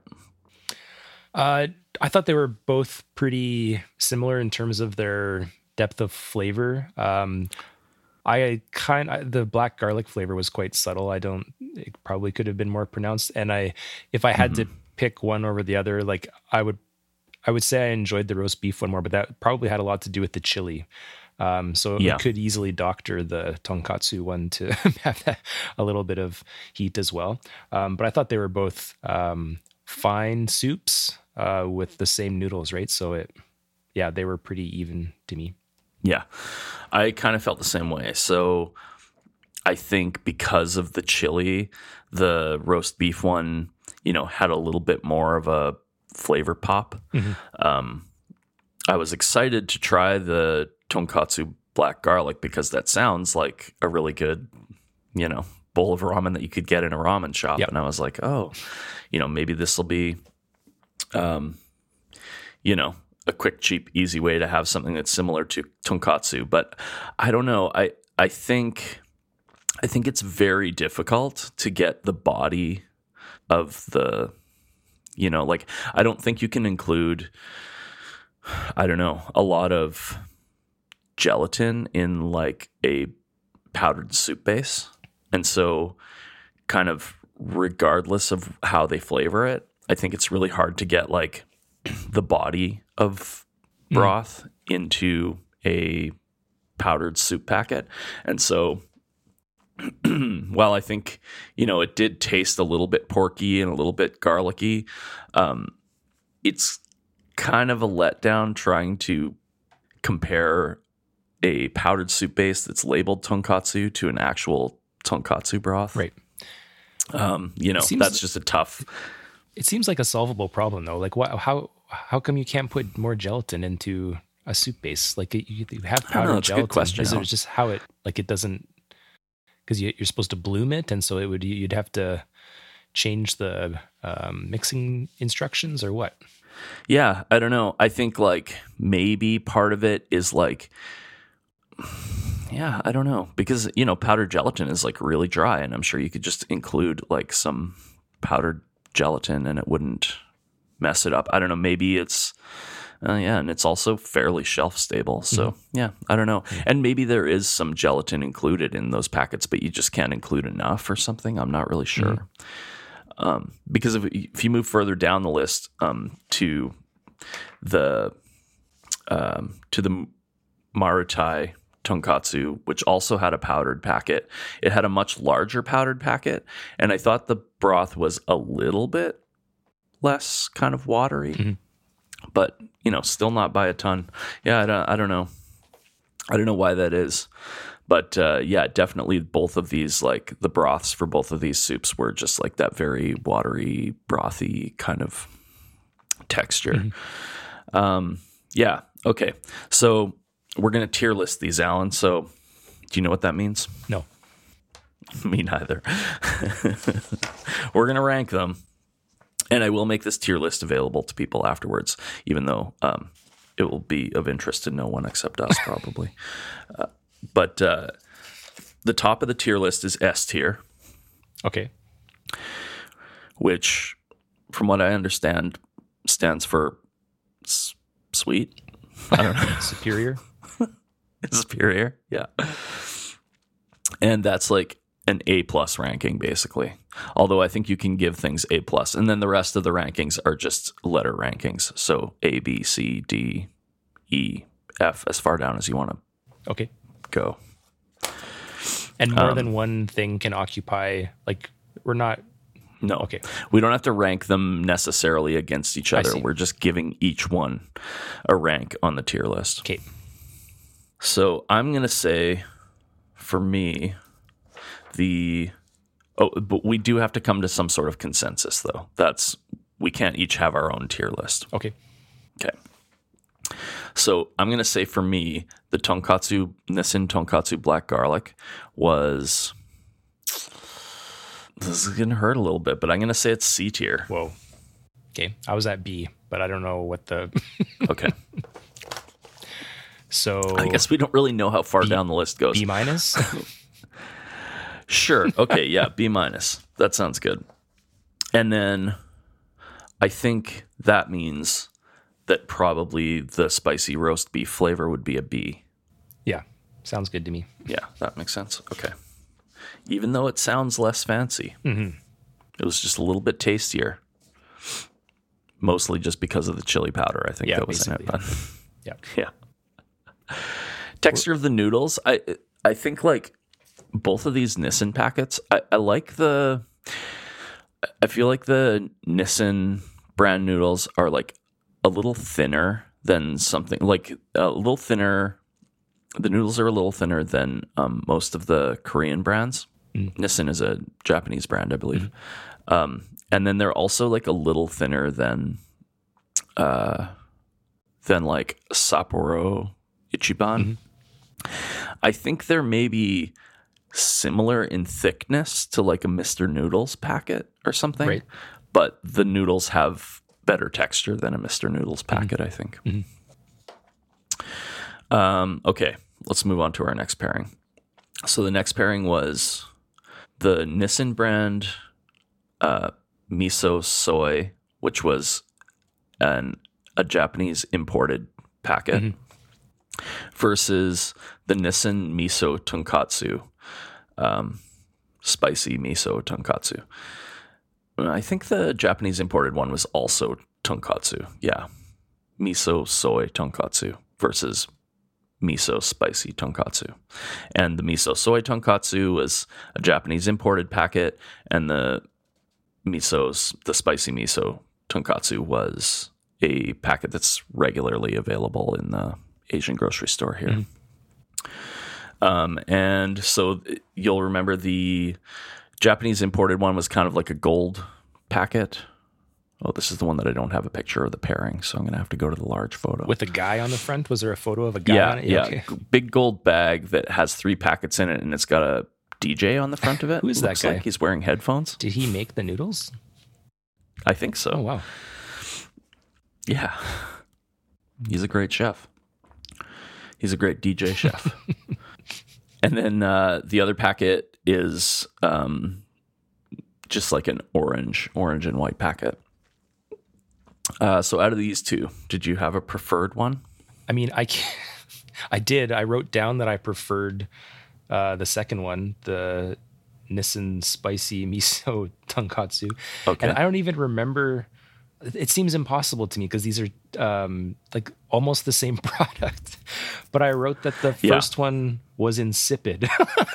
Uh, I thought they were both pretty similar in terms of their depth of flavor. Um, I kind of, the black garlic flavor was quite subtle. I don't, it probably could have been more pronounced. And I, if I had mm-hmm. to pick one over the other, like I would, I would say I enjoyed the roast beef one more, but that probably had a lot to do with the chili. Um, so yeah. It could easily doctor the tonkatsu one to have that, a little bit of heat as well. Um, but I thought they were both um, fine soups uh, with the same noodles, right? So it, yeah, they were pretty even to me. Yeah, I kind of felt the same way. So I think because of the chili, the roast beef one, you know, had a little bit more of a flavor pop. Mm-hmm. Um, I was excited to try the tonkatsu black garlic because that sounds like a really good, you know, bowl of ramen that you could get in a ramen shop. Yep. And I was like, oh, you know, maybe this will be, um, you know, a quick, cheap, easy way to have something that's similar to tonkatsu. But I don't know. I, I think I think it's very difficult to get the body of the, you know, like I don't think you can include, I don't know, a lot of gelatin in like a powdered soup base. And so kind of regardless of how they flavor it, I think it's really hard to get like the body of broth mm. into a powdered soup packet. And so while I think, you know, it did taste a little bit porky and a little bit garlicky, um, it's kind of a letdown trying to compare a powdered soup base that's labeled tonkatsu to an actual tonkatsu broth. Right. Um, you know, seems, that's just a tough... It seems like a solvable problem, though. Like, wh- how how come you can't put more gelatin into a soup base? Like, you, you have powdered know, gelatin. Good question. Is it just how it, like, it doesn't... Because you, you're supposed to bloom it, and so it would you'd have to change the um, mixing instructions, or what? Yeah, I don't know. I think, like, maybe part of it is, like... Yeah, I don't know. Because, you know, powdered gelatin is, like, really dry, and I'm sure you could just include, like, some powdered gelatin and it wouldn't mess it up. I don't know. Maybe it's... Uh, yeah, and it's also fairly shelf stable. So, mm-hmm. yeah, I don't know. And maybe there is some gelatin included in those packets, but you just can't include enough or something. I'm not really sure. Mm-hmm. Um, because if, if you move further down the list um, to the um, to the Marutai tonkatsu, which also had a powdered packet, it had a much larger powdered packet, and I thought the broth was a little bit less kind of watery. Mm-hmm. But, you know, still not by a ton. Yeah, I don't, I don't know. I don't know why that is. But, uh, yeah, definitely both of these, like, the broths for both of these soups were just, like, that very watery, brothy kind of texture. Mm-hmm. Um, yeah. Okay. So we're going to tier list these, Alan. So do you know what that means? No. Me neither. We're going to rank them. And I will make this tier list available to people afterwards, even though um, it will be of interest to no one except us, probably. uh, but uh, the top of the tier list is S tier. Okay. Which, from what I understand, stands for s- sweet. I don't know. Superior. Superior, yeah. And that's like an A plus ranking, basically. Although I think you can give things A plus, and then the rest of the rankings are just letter rankings. So A, B, C, D, E, F, as far down as you want to okay. go. And more um, than one thing can occupy, like, we're not... No. Okay. We don't have to rank them necessarily against each other. We're just giving each one a rank on the tier list. Okay. So I'm going to say, for me, the... Oh, but we do have to come to some sort of consensus, though. That's... We can't each have our own tier list. Okay. Okay. So I'm going to say, for me, the tonkatsu, Nissin tonkatsu black garlic was... This is going to hurt a little bit, but I'm going to say it's C tier. Whoa. Okay. I was at B, but I don't know what the... Okay. So... I guess we don't really know how far B, down the list goes. B minus? Sure. Okay. Yeah. B minus. That sounds good. And then I think that means that probably the spicy roast beef flavor would be a B. Yeah. Sounds good to me. Yeah. That makes sense. Okay. Even though it sounds less fancy, mm-hmm. it was just a little bit tastier. Mostly just because of the chili powder, I think yeah, that was in it. But yeah. Yeah. Texture of the noodles. I I think like both of these Nissin packets, I, I like the, I feel like the Nissin brand noodles are like a little thinner than something, like a little thinner. The noodles are a little thinner than um, most of the Korean brands. Mm. Nissin is a Japanese brand, I believe. Mm. Um, and then they're also like a little thinner than, uh, than like Sapporo Ichiban. Mm-hmm. I think they're maybe similar in thickness to like a Mister Noodles packet or something. Right. But the noodles have better texture than a Mister Noodles packet, mm-hmm. I think. Mm-hmm. Um, okay, let's move on to our next pairing. So the next pairing was the Nissin brand uh, miso soy, which was an a Japanese imported packet, mm-hmm. versus the Nissin miso tonkatsu, um, spicy miso tonkatsu. I think the Japanese imported one was also tonkatsu. Yeah, miso soy tonkatsu versus miso spicy tonkatsu. And the miso soy tonkatsu was a Japanese imported packet, and the miso, the spicy miso tonkatsu was a packet that's regularly available in the Asian grocery store here. Mm-hmm. Um, and so you'll remember the Japanese imported one was kind of like a gold packet. Oh, this is the one that I don't have a picture of the pairing, so I'm going to have to go to the large photo. With a guy on the front? Was there a photo of a guy yeah, on it? Yeah, okay. Big gold bag that has three packets in it, and it's got a D J on the front of it. Who is that guy? Like he's wearing headphones. Did he make the noodles? I think so. Oh, wow. Yeah. He's a great chef. He's a great D J chef. And then uh, the other packet is um, just like an orange, orange and white packet. Uh, so out of these two, did you have a preferred one? I mean, I can't, I did. I wrote down that I preferred uh, the second one, the Nissin spicy miso tonkatsu. Okay. And I don't even remember. It seems impossible to me because these are um, like almost the same product. But I wrote that the first yeah. one was insipid.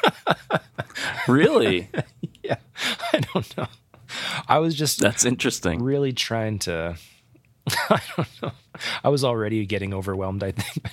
Really? Yeah. I don't know. I was just That's interesting. Really trying to I don't know. I was already getting overwhelmed, I think.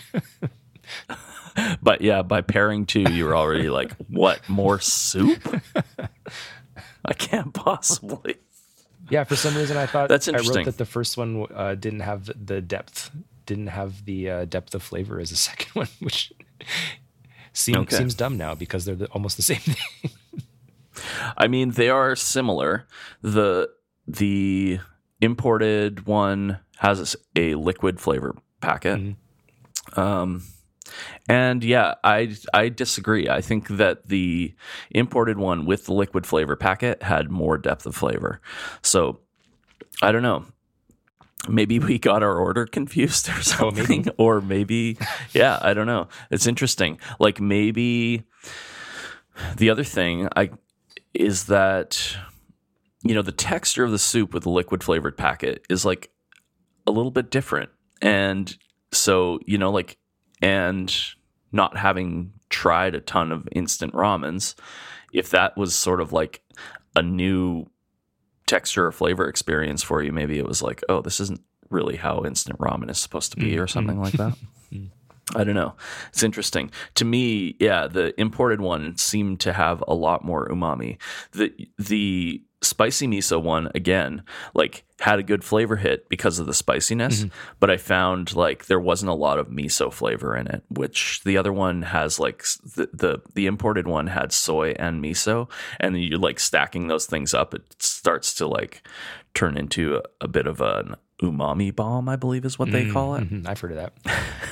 But yeah, by pairing two, you were already like, what, more soup? I can't possibly. Yeah, for some reason I thought That's I wrote interesting. that the first one uh, didn't have the depth, didn't have the uh, depth of flavor as the second one, which seem, Okay. seems dumb now because they're the, almost the same thing. I mean, they are similar. The the imported one has a liquid flavor packet. Mm-hmm. Um, and yeah, I I disagree. I think that the imported one with the liquid flavor packet had more depth of flavor. So I don't know. Maybe we got our order confused or something, Oh, maybe. or maybe, yeah, I don't know. It's interesting. Like maybe the other thing I is that, you know, the texture of the soup with the liquid flavored packet is like a little bit different. And so, you know, like, and not having tried a ton of instant ramens, if that was sort of like a new texture or flavor experience for you, maybe it was like, oh, this isn't really how instant ramen is supposed to be, or something like that. I don't know. It's interesting. To me, yeah, the imported one seemed to have a lot more umami. The the spicy miso one, again, like had a good flavor hit because of the spiciness, mm-hmm. but I found like there wasn't a lot of miso flavor in it, which the other one has like the the, the imported one had soy and miso, and you're like stacking those things up, it starts to like turn into a, a bit of an umami bomb, I believe is what mm-hmm. they call it. Mm-hmm. I've heard of that.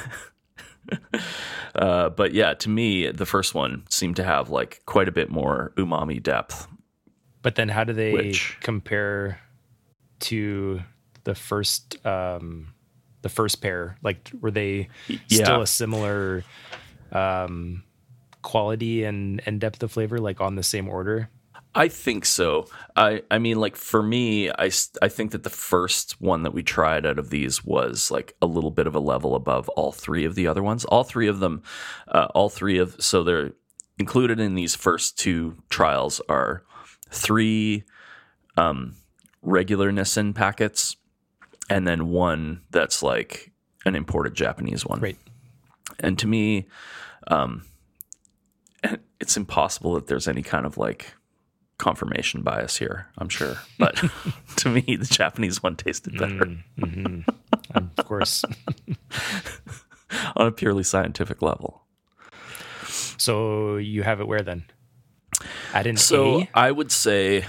uh, but yeah, to me, the first one seemed to have like quite a bit more umami depth. But then how do they Which, compare to the first um, the first pair? Like, were they yeah. still a similar um, quality and, and depth of flavor, like on the same order? I think so. I, I mean, like for me, I, I think that the first one that we tried out of these was like a little bit of a level above all three of the other ones. All three of them, uh, all three of, so they're included in these first two trials are three um, regular Nissin packets and then one that's like an imported Japanese one. Right. And to me, um, it's impossible that there's any kind of like confirmation bias here, I'm sure. But to me, the Japanese one tasted better. Mm, mm-hmm. um, of course. On a purely scientific level. So you have it where then? At an So A? I would say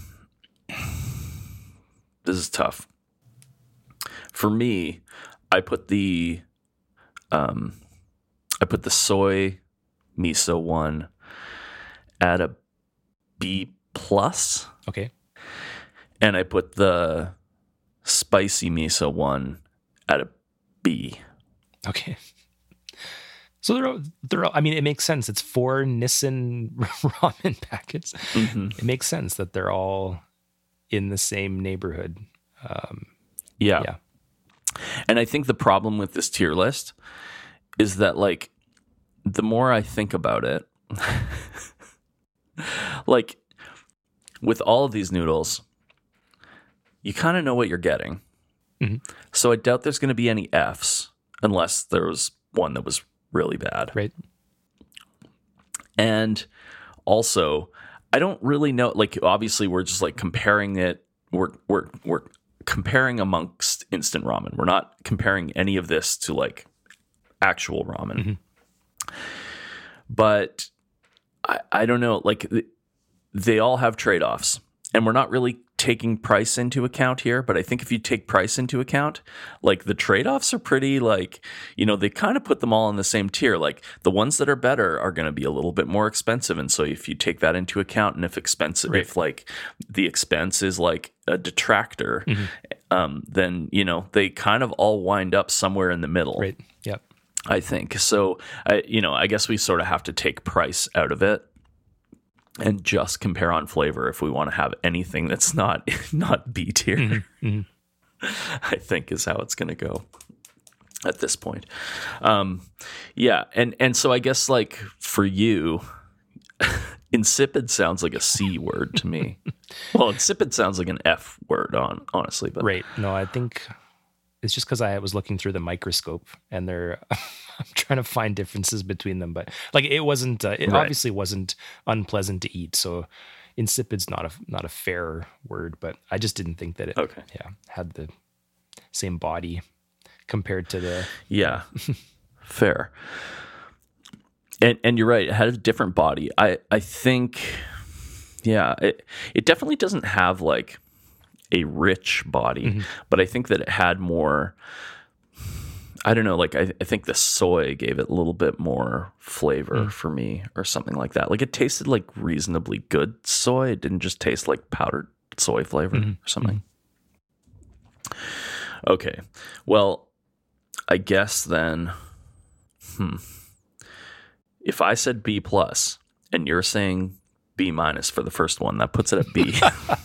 this is tough. For me, I put the um, I put the soy miso one at a B plus. Okay. And I put the spicy miso one at a B. Okay. So they're, all, they're all, I mean, it makes sense. It's four Nissin ramen packets. Mm-hmm. It makes sense that they're all in the same neighborhood. Um, yeah. Yeah. And I think the problem with this tier list is that, like, the more I think about it, like, with all of these noodles, you kind of know what you're getting. Mm-hmm. So I doubt there's going to be any Fs unless there was one that was really bad. Right. And also, I don't really know, like, obviously we're just like comparing it. We're, we're, we're comparing amongst instant ramen. We're not comparing any of this to like actual ramen. Mm-hmm. But I, I don't know, like they all have trade-offs, and we're not really taking price into account here. But I think if you take price into account, like the trade-offs are pretty, like, you know, they kind of put them all in the same tier. Like the ones that are better are going to be a little bit more expensive. And so if you take that into account, and if expensive, right. if like the expense is like a detractor, mm-hmm. um, then, you know, they kind of all wind up somewhere in the middle. Right. Yep. I think. So, I, you know, I guess we sort of have to take price out of it and just compare on flavor if we want to have anything that's not not B tier. Mm-hmm. Mm-hmm. I think is how it's going to go at this point. Um, yeah, and and so I guess like for you, insipid sounds like a C word to me. Well, insipid sounds like an F word, on honestly, but right. No, I think it's just because I was looking through the microscope, and they're I'm trying to find differences between them. But like, it wasn't. Uh, it right. obviously wasn't unpleasant to eat. So insipid's not a not a fair word, but I just didn't think that it Okay. yeah had the same body compared to the Yeah, fair. And and you're right. It had a different body. I I think, yeah, it it definitely doesn't have like a rich body, mm-hmm. but I think that it had more. I don't know. Like I, I think the soy gave it a little bit more flavor mm. for me, or something like that. Like it tasted like reasonably good soy. It didn't just taste like powdered soy flavor mm-hmm. or something. Mm-hmm. Okay. Well, I guess then, hmm. If I said B plus and you're saying B minus for the first one, that puts it at B.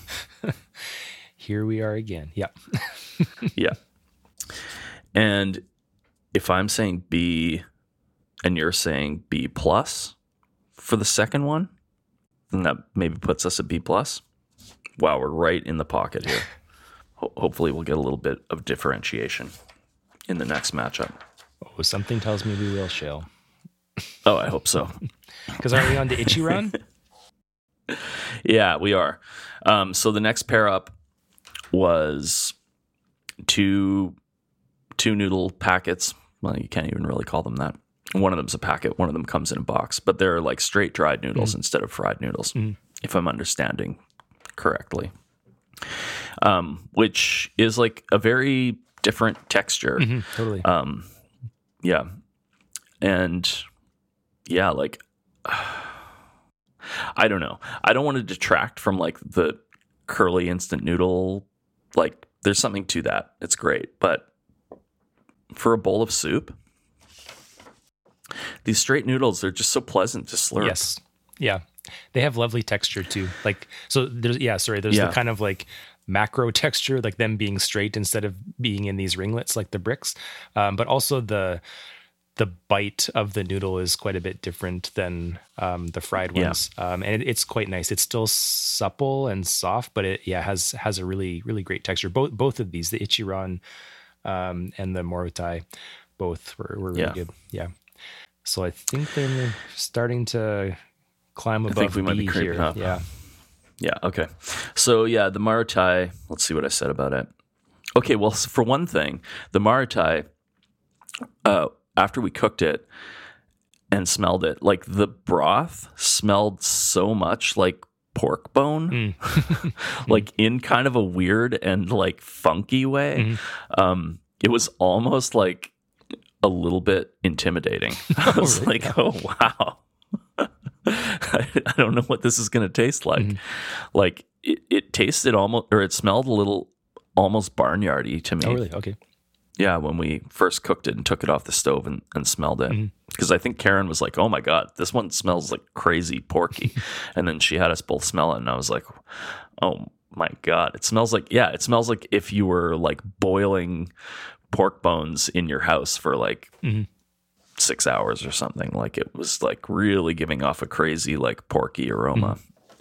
Here we are again. Yeah. Yeah. And if I'm saying B and you're saying B plus for the second one, then that maybe puts us at B plus. Wow, we're right in the pocket here. Ho- hopefully we'll get a little bit of differentiation in the next matchup. Oh, something tells me we will, Shale. Oh, I hope so. Because aren't we on the Ichiran? Yeah, we are. Um, so the next pair up was two two noodle packets. Well, you can't even really call them that. One of them's a packet. One of them comes in a box. But they're like straight dried noodles mm. instead of fried noodles, mm. if I'm understanding correctly. Um, which is like a very different texture. Mm-hmm, totally. Um, yeah. And yeah, like, I don't know. I don't want to detract from like the curly instant noodle. Like, there's something to that. It's great. But for a bowl of soup, these straight noodles, they're just so pleasant to slurp. Yes. Yeah. They have lovely texture too. Like, so there's, yeah, sorry. There's yeah. the kind of like macro texture, like them being straight instead of being in these ringlets, like the bricks. Um, but also the, the bite of the noodle is quite a bit different than um, the fried ones. Yeah. Um, and it, it's quite nice. It's still supple and soft, but it, yeah, has, has a really, really great texture. Both, both of these, the Ichiran um, and the Morotai, both were, were really yeah. good. Yeah. So I think they're starting to climb above I think we might B be creeping here. Up. Yeah. Yeah. Okay. So yeah, the Morotai, let's see what I said about it. Okay. Well, for one thing, the Morotai, uh, after we cooked it and smelled it, like the broth smelled so much like pork bone, mm. like in kind of a weird and like funky way. Mm-hmm. Um, it was almost like a little bit intimidating. I was oh, really? like, oh, wow. I don't know what this is going to taste like. Mm-hmm. Like it, it tasted almost, or it smelled a little almost barnyardy to me. Oh, really? Okay. Yeah, when we first cooked it and took it off the stove and, and smelled it. Because mm-hmm. I think Karen was like, oh my God, this one smells like crazy porky. And then she had us both smell it and I was like, oh my God, it smells like, yeah, it smells like if you were like boiling pork bones in your house for like mm-hmm. six hours or something. Like it was like really giving off a crazy like porky aroma.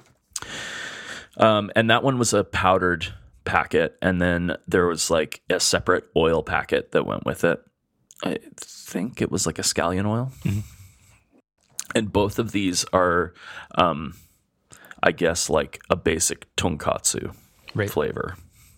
Mm-hmm. Um, and that one was a powdered packet, and then there was like a separate oil packet that went with it. I think it was like a scallion oil. Mm-hmm. And both of these are, um, I guess, like a basic tonkatsu right. flavor.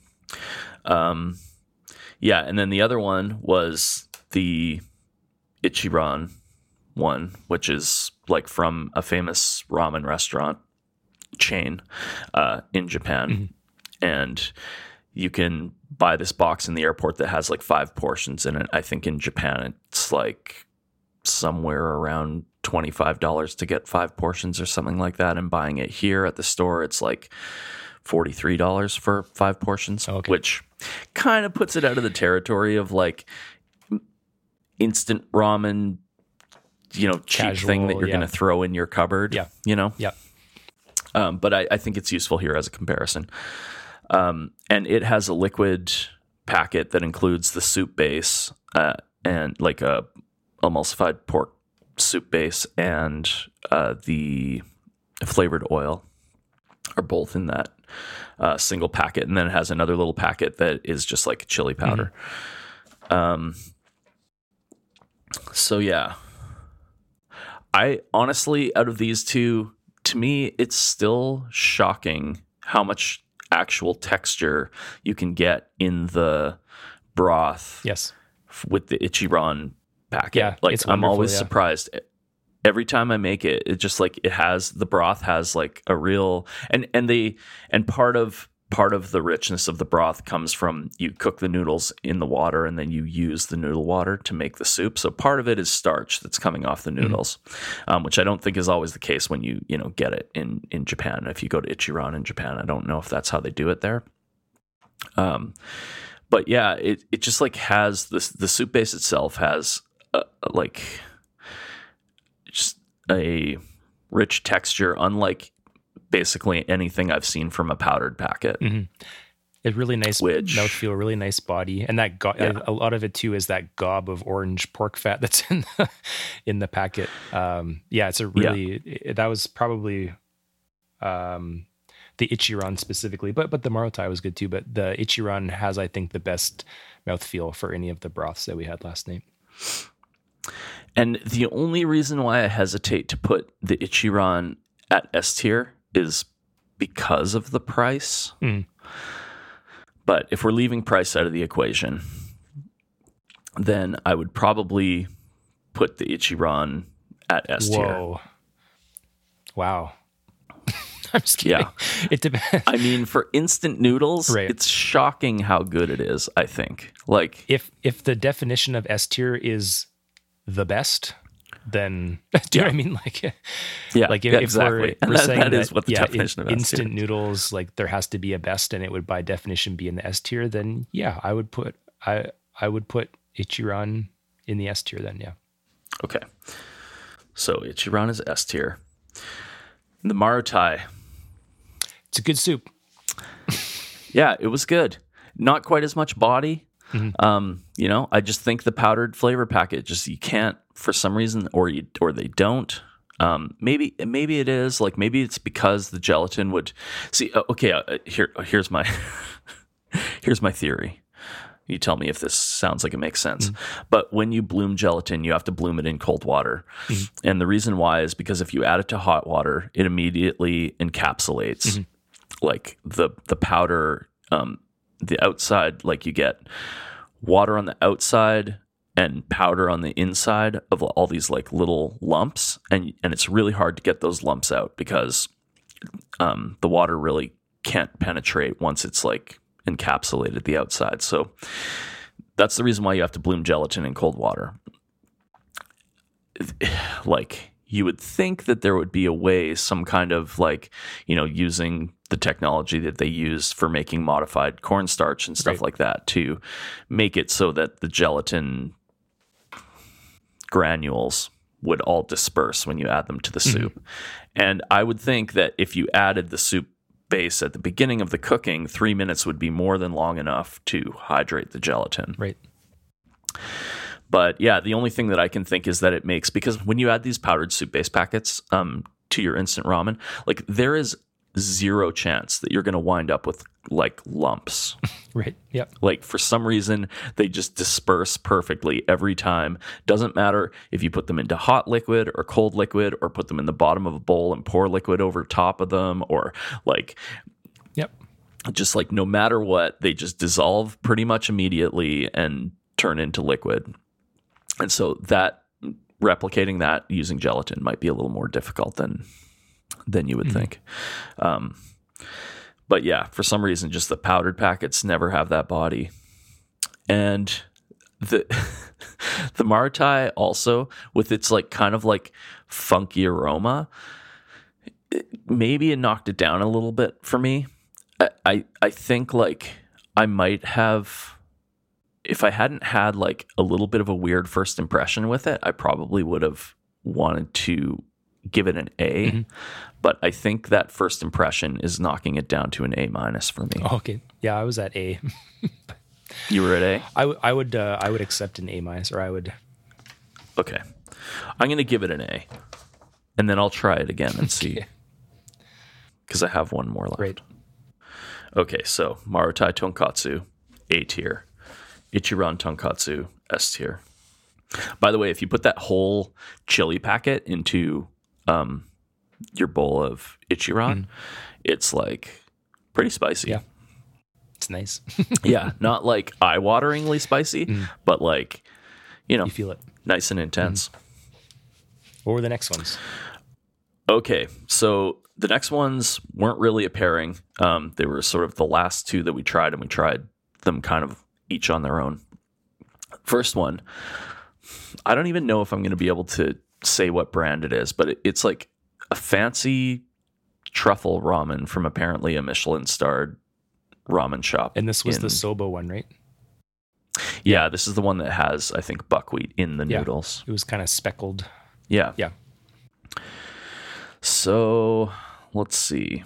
Um, yeah, and then the other one was the Ichiran one, which is like from a famous ramen restaurant chain uh, in Japan. Mm-hmm. And you can buy this box in the airport that has like five portions in it. I think in Japan it's like somewhere around twenty-five dollars to get five portions or something like that. And buying it here at the store, it's like forty-three dollars for five portions, okay. which kind of puts it out of the territory of like instant ramen, you know, cheap Casual, thing that you're yeah. going to throw in your cupboard, yeah. you know? Yeah. Um, but I, I think it's useful here as a comparison. Um, and it has a liquid packet that includes the soup base uh, and like a emulsified pork soup base and uh, the flavored oil are both in that uh, single packet. And then it has another little packet that is just like chili powder. Mm-hmm. Um, so yeah, I honestly, out of these two, to me, it's still shocking how much actual texture you can get in the broth. Yes. With the Ichiran packet. Yeah, like it's I'm always yeah. surprised. Every time I make it, it just like it has the broth has like a real and and the and part of part of the richness of the broth comes from you cook the noodles in the water and then you use the noodle water to make the soup. So part of it is starch that's coming off the noodles, mm-hmm. um, which I don't think is always the case when you you know get it in in Japan. If you go to Ichiran in Japan, I don't know if that's how they do it there. Um, but yeah, it it just like has this the soup base itself has a, a, like just a rich texture, unlike basically anything I've seen from a powdered packet. Mm-hmm. It's really nice Which, mouthfeel, really nice body, and that go- yeah. a lot of it too is that gob of orange pork fat that's in the in the packet. Um, yeah, it's a really yeah. it, that was probably um, the Ichiran specifically, but but the Marutai was good too. But the Ichiran has, I think, the best mouthfeel for any of the broths that we had last night. And the only reason why I hesitate to put the Ichiran at S tier is because of the price. Mm. But if we're leaving price out of the equation, then I would probably put the Ichiran at S tier. Whoa. Wow. I'm just kidding. Yeah. It depends. I mean, for instant noodles, right. It's shocking how good it is, I think. Like if if the definition of S tier is the best, then do you yeah. know what I mean? Like, yeah, like if, yeah, if exactly. we're, and we're that, saying that that is what the yeah, definition in, of S tier. instant noodles, like there has to be a best, and it would by definition be in the S tier. Then yeah, I would put I I would put Ichiran in the S tier. Then yeah. Okay, so Ichiran is S tier. The Marutai. It's a good soup. Yeah, it was good. Not quite as much body. Mm-hmm. Um, you know, I just think the powdered flavor packet just you can't for some reason, or you or they don't. Um, maybe maybe it is like maybe it's because the gelatin would see. Uh, okay, uh, here here's my here's my theory. You tell me if this sounds like it makes sense. Mm-hmm. But when you bloom gelatin, you have to bloom it in cold water. Mm-hmm. And the reason why is because if you add it to hot water, it immediately encapsulates mm-hmm. like the the powder, um, the outside, like you get water on the outside and powder on the inside of all these like little lumps. And, and it's really hard to get those lumps out because um, the water really can't penetrate once it's like encapsulated the outside. So that's the reason why you have to bloom gelatin in cold water. Like you would think that there would be a way, some kind of like, you know, using the technology that they use for making modified cornstarch and stuff right. like that to make it so that the gelatin granules would all disperse when you add them to the soup. Mm-hmm. And I would think that if you added the soup base at the beginning of the cooking, three minutes would be more than long enough to hydrate the gelatin. Right. But yeah, the only thing that I can think is that it makes, because when you add these powdered soup base packets um, to your instant ramen, like there is zero chance that you're going to wind up with like lumps. Right. Yep. Like for some reason, they just disperse perfectly every time. Doesn't matter if you put them into hot liquid or cold liquid or put them in the bottom of a bowl and pour liquid over top of them or like, yep. Just like no matter what, they just dissolve pretty much immediately and turn into liquid. And so that replicating that using gelatin might be a little more difficult than than you would mm-hmm. think. Um, but yeah, for some reason, just the powdered packets never have that body. And the the Marutai also, with its like kind of like funky aroma, it, maybe it knocked it down a little bit for me. I, I, I think like I might have, if I hadn't had like a little bit of a weird first impression with it, I probably would have wanted to give it an A, mm-hmm. but I think that first impression is knocking it down to an A minus for me. Oh, okay, yeah, I was at A. You were at A? I, w- I would uh, I would accept an A minus, or I would. Okay, I'm going to give it an A, and then I'll try it again and see, because I have one more left. Right. Okay, so Marutai Tonkatsu, A tier. Ichiran Tonkatsu, S tier. By the way, if you put that whole chili packet into um, your bowl of Ichiran, mm. it's like pretty spicy. Yeah. It's nice. Yeah, not like eye-wateringly spicy, mm. but like, you know, you feel it. Nice and intense. Mm. What were the next ones? Okay, so the next ones weren't really a pairing. Um, they were sort of the last two that we tried, and we tried them kind of each on their own. First one, I don't even know if I'm going to be able to say what brand it is, but it, it's like a fancy truffle ramen from apparently a Michelin-starred ramen shop. And this was in, the soba one, right? Yeah, this is the one that has, I think, buckwheat in the yeah, noodles. It was kind of speckled. Yeah. Yeah. So let's see.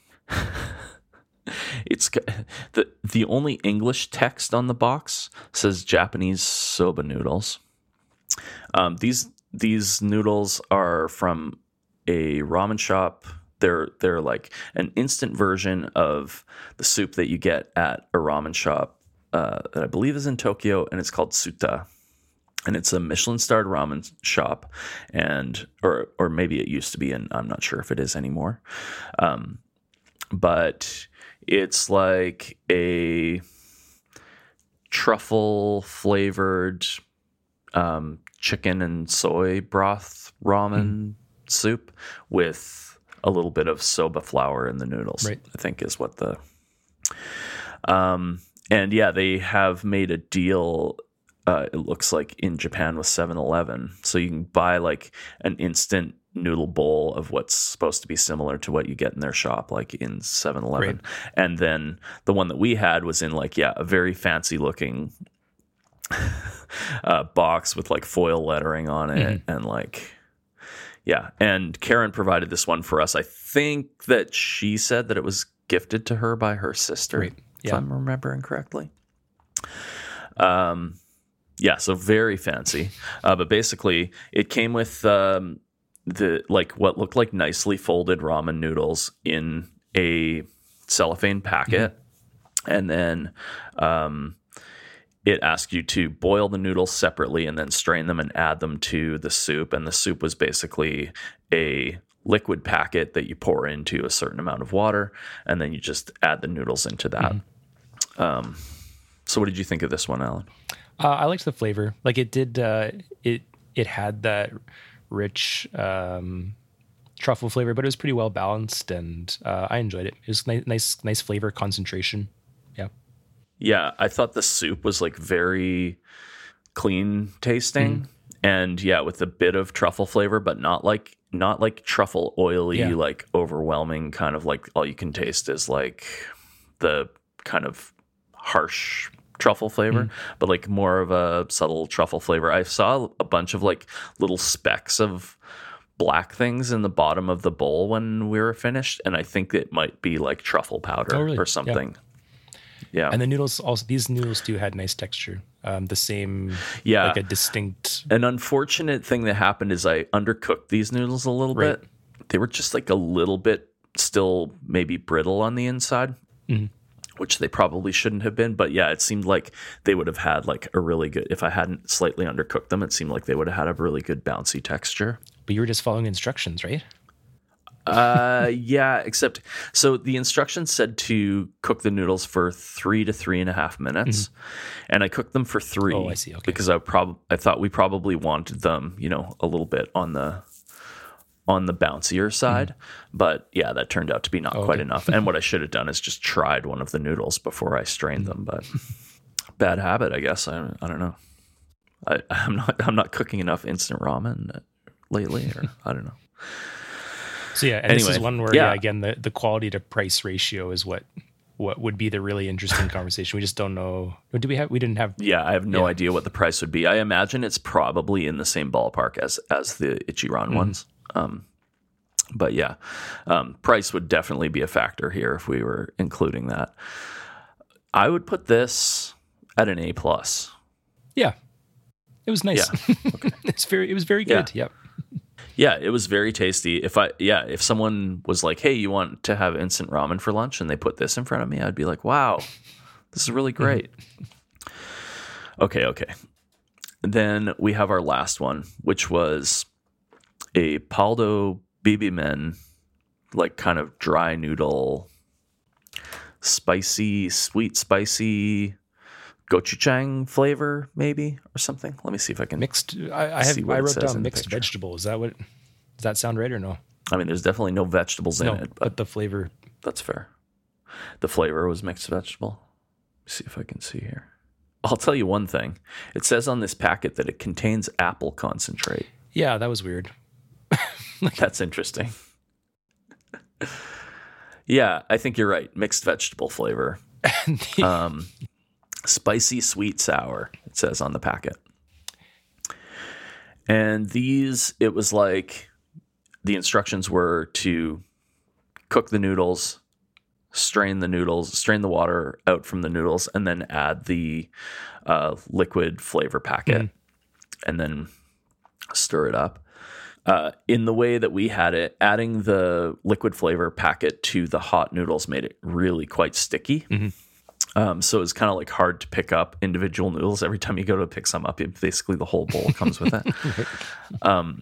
It's the the only English text on the box says Japanese soba noodles. Um, these these noodles are from a ramen shop. They're they're like an instant version of the soup that you get at a ramen shop uh, that I believe is in Tokyo, and it's called Tsuta. And it's a Michelin-starred ramen shop, and or or maybe it used to be, and I'm not sure if it is anymore. Um, but it's like a truffle-flavored um, chicken and soy broth ramen mm. soup with a little bit of soba flour in the noodles. Right. I think is what the. Um, and yeah, they have made a deal. Uh, it looks like in Japan with seven eleven. So you can buy like an instant noodle bowl of what's supposed to be similar to what you get in their shop, like in seven eleven. Right. And then the one that we had was in like, yeah, a very fancy looking uh, box with like foil lettering on it. Mm-hmm. And like, yeah. And Karen provided this one for us. I think that she said that it was gifted to her by her sister, right. yeah. if I'm remembering correctly. Um, Yeah, so very fancy. Uh, but basically, it came with um, the like what looked like nicely folded ramen noodles in a cellophane packet, mm-hmm. and then um, it asked you to boil the noodles separately and then strain them and add them to the soup. And the soup was basically a liquid packet that you pour into a certain amount of water, and then you just add the noodles into that. Mm-hmm. Um, so, what did you think of this one, Alan? Uh, I liked the flavor. Like it did, uh, it it had that rich um, truffle flavor, but it was pretty well balanced, and uh, I enjoyed it. It was nice, nice, nice flavor concentration. Yeah, yeah. I thought the soup was like very clean tasting, mm. and yeah, with a bit of truffle flavor, but not like not like truffle oily, yeah. like overwhelming kind of like all you can taste is like the kind of harsh truffle flavor, mm. but like more of a subtle truffle flavor. I saw a bunch of like little specks of black things in the bottom of the bowl when we were finished, and I think it might be like truffle powder oh, really? or something. Yeah. yeah. And the noodles also, these noodles too had nice texture. Um, the same, yeah, like a distinct. An unfortunate thing that happened is I undercooked these noodles a little right. bit. They were just like a little bit still maybe brittle on the inside. Mm-hmm. Which they probably shouldn't have been. But yeah, it seemed like they would have had like a really good, if I hadn't slightly undercooked them, it seemed like they would have had a really good bouncy texture. But you were just following instructions, right? uh, yeah, except, so the instructions said to cook the noodles for three to three and a half minutes. Mm-hmm. And I cooked them for three. Oh, I see. Okay. Because I prob- I thought we probably wanted them, you know, a little bit on the, on the bouncier side, mm. but yeah, that turned out to be not oh, quite okay. enough. And what I should have done is just tried one of the noodles before I strained mm. them, but bad habit, I guess. I, I don't know. I, I'm not, I'm not cooking enough instant ramen lately, or I don't know. So yeah, and anyway, this is one where, yeah, yeah again, the, the quality to price ratio is what, what would be the really interesting conversation. We just don't know. Do we have, we didn't have. Yeah. I have no yeah. idea what the price would be. I imagine it's probably in the same ballpark as, as the Ichiran mm. ones. Um, but yeah, um, price would definitely be a factor here if we were including that. I would put this at an A plus. Yeah, it was nice. Yeah. Okay. it's very, it was very good. Yeah. Yep. Yeah, it was very tasty. If I, yeah, if someone was like, "Hey, you want to have instant ramen for lunch?" and they put this in front of me, I'd be like, "Wow, this is really great." okay, okay. Then we have our last one, which was a Paldo bibimen, like kind of dry noodle, spicy, sweet, spicy gochujang flavor, maybe, or something. Let me see if I can mixed. I, I have. I wrote down mixed vegetable. Is that what? Does that sound right or no? I mean, there's definitely no vegetables no, in it, but, but the flavor. That's fair. The flavor was mixed vegetable. Let's see if I can see here. I'll tell you one thing. It says on this packet that it contains apple concentrate. Yeah, that was weird. That's interesting. Yeah, I think you're right. Mixed vegetable flavor. um, spicy, sweet, sour, it says on the packet. And these, it was like the instructions were to cook the noodles, strain the noodles, strain the water out from the noodles, and then add the uh, liquid flavor packet, mm. and then stir it up. Uh, in the way that we had it, adding the liquid flavor packet to the hot noodles made it really quite sticky. Mm-hmm. Um, so it's kind of like hard to pick up individual noodles. Every time you go to pick some up, it, basically the whole bowl comes with it. Um,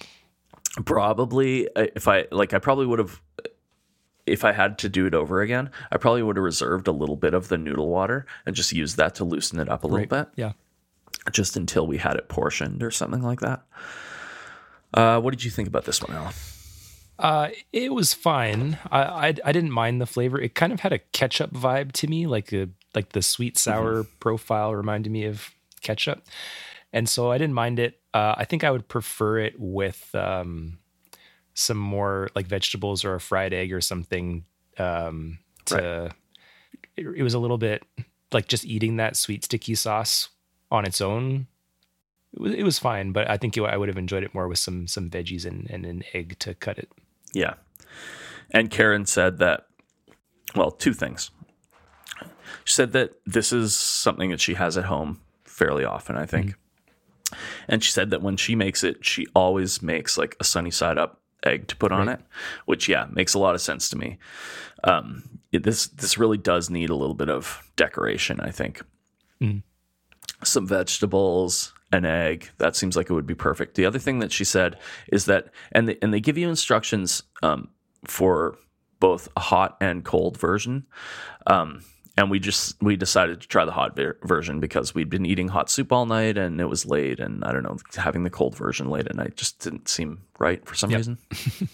probably, if I like, I probably would have. If I had to do it over again, I probably would have reserved a little bit of the noodle water and just used that to loosen it up a little right. bit. Yeah. Just until we had it portioned or something like that. Uh, what did you think about this one, Alan? Uh, it was fine. I, I I didn't mind the flavor. It kind of had a ketchup vibe to me, like a like the sweet sour mm-hmm. profile reminded me of ketchup, and so I didn't mind it. Uh, I think I would prefer it with um, some more like vegetables or a fried egg or something. Um, to right. it, it was a little bit like just eating that sweet sticky sauce on its own. It was, it was fine, but I think I would have enjoyed it more with some some veggies and, and an egg to cut it. Yeah. And Karen said that, well, two things. She said that this is something that she has at home fairly often, I think. Mm-hmm. And she said that when she makes it, she always makes like a sunny side up egg to put right. on it, which, yeah, makes a lot of sense to me. Um, it, this this really does need a little bit of decoration, I think. Mm-hmm. Some vegetables, an egg, that seems like it would be perfect. The other thing that she said is that, and they, and they give you instructions um, for both a hot and cold version. Um, and we just, we decided to try the hot ver- version because we'd been eating hot soup all night and it was late. And I don't know, having the cold version late at night just didn't seem right for some yep. reason.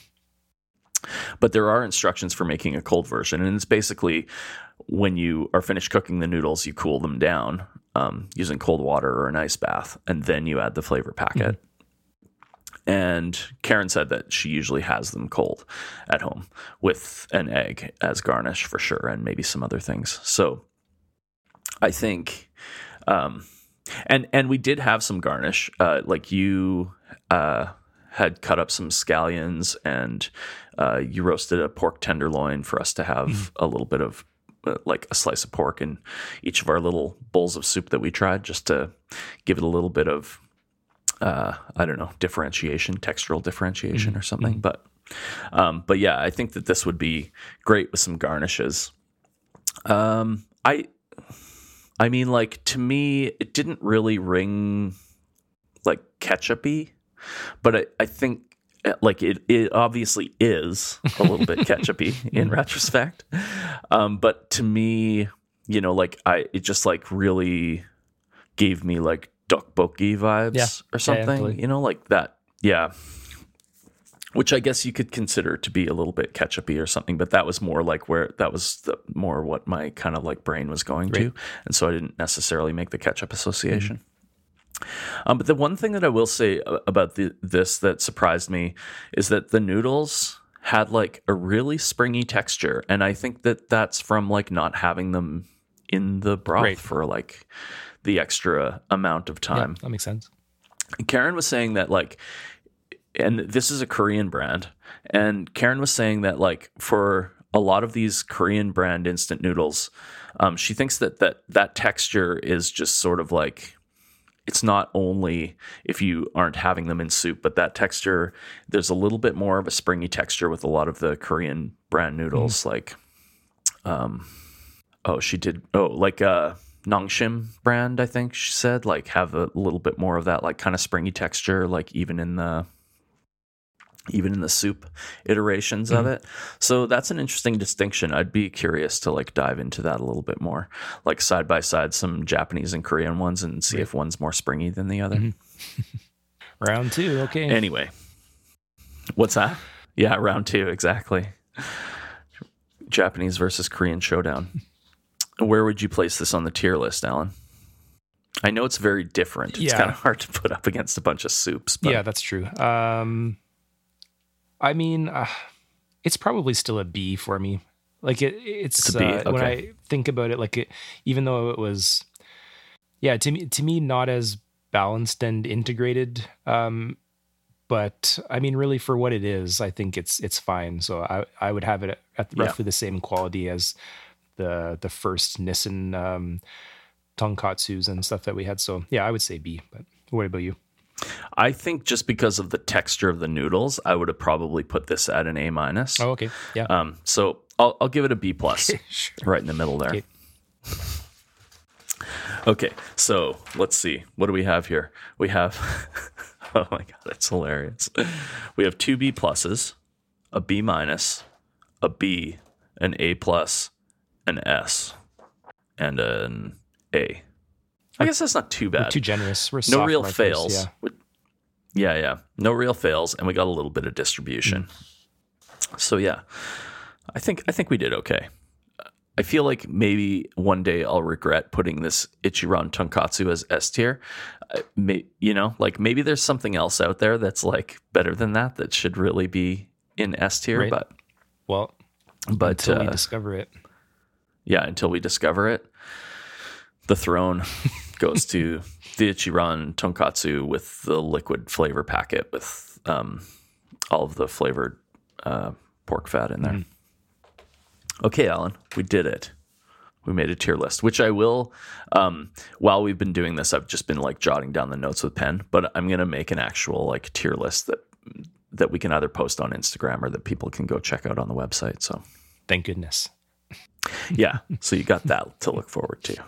But there are instructions for making a cold version. And it's basically when you are finished cooking the noodles, you cool them down um, using cold water or an ice bath, and then you add the flavor packet. Mm-hmm. And Karen said that she usually has them cold at home with an egg as garnish for sure, and maybe some other things. So I think, um, and and we did have some garnish. Uh, like you uh, had cut up some scallions, and uh, you roasted a pork tenderloin for us to have mm-hmm. a little bit of uh, like a slice of pork in each of our little bowls of soup that we tried, just to give it a little bit of uh, I don't know, differentiation, textural differentiation mm-hmm. or something. Mm-hmm. But um, but yeah, I think that this would be great with some garnishes. Um, I. I mean, like, to me, it didn't really ring, like, ketchup-y, but I, I think, like, it, it obviously is a little bit ketchup-y in retrospect. Um, but to me, you know, like, I it just, like, really gave me, like, tteokbokki vibes yeah. or something, yeah, totally. you know, like that. Yeah. Which I guess you could consider to be a little bit ketchup-y or something, but that was more like where that was the, more what my kind of like brain was going right. to. And so I didn't necessarily make the ketchup association. Mm-hmm. Um, but the one thing that I will say about the, this that surprised me is that the noodles had like a really springy texture. And I think that that's from like not having them in the broth right. for like the extra amount of time. Yeah, that makes sense. Karen was saying that like, and this is a Korean brand, and Karen was saying that like for a lot of these Korean brand instant noodles, um, she thinks that, that that texture is just sort of like, it's not only if you aren't having them in soup, but that texture, there's a little bit more of a springy texture with a lot of the Korean brand noodles. Mm. Like, um, oh, she did, oh, like uh, Nongshim brand, I think she said, like have a little bit more of that like kind of springy texture, like even in the even in the soup iterations mm-hmm. of it. So that's an interesting distinction. I'd be curious to like dive into that a little bit more, like side by side some Japanese and Korean ones and see right. if one's more springy than the other. Mm-hmm. Round two, okay. Anyway, what's that? Yeah, round two, exactly. Japanese versus Korean showdown. Where would you place this on the tier list, Alan? I know it's very different. It's yeah. kind of hard to put up against a bunch of soups. But. Yeah, that's true. Um, I mean, uh, it's probably still a B for me. Like it, it's, it's a B. Uh, okay. When I think about it, like it, even though it was, yeah, to me, to me, not as balanced and integrated. Um, but I mean, really, for what it is, I think it's it's fine. So I I would have it at roughly yeah. the same quality as the the first Nissin um, tonkatsus and stuff that we had. So yeah, I would say B. But what about you? I think just because of the texture of the noodles, I would have probably put this at an A minus. Oh, okay. Yeah. Um, so I'll I'll give it a B plus, sure. right in the middle there. Okay. Okay, so let's see. What do we have here? We have, oh my God, it's hilarious. We have two B pluses, a B minus, a B, an A plus, an S, and an A. I guess that's not too bad. We're too generous. We're no real markers, fails. Yeah. yeah, yeah. No real fails, and we got a little bit of distribution. Mm. So yeah, I think I think we did okay. I feel like maybe one day I'll regret putting this Ichiran Tonkatsu as S tier. Uh, may, you know, like maybe there's something else out there that's like better than that that should really be in S tier. Right. But well, but until uh, we discover it. Yeah, until we discover it, the throne goes to the Ichiran Tonkatsu with the liquid flavor packet with um, all of the flavored uh, pork fat in there. Mm. Okay, Alan, we did it. We made a tier list, which I will, um, while we've been doing this, I've just been like jotting down the notes with pen, but I'm going to make an actual like tier list that, that we can either post on Instagram or that people can go check out on the website. So thank goodness. Yeah. So you got that to look forward to.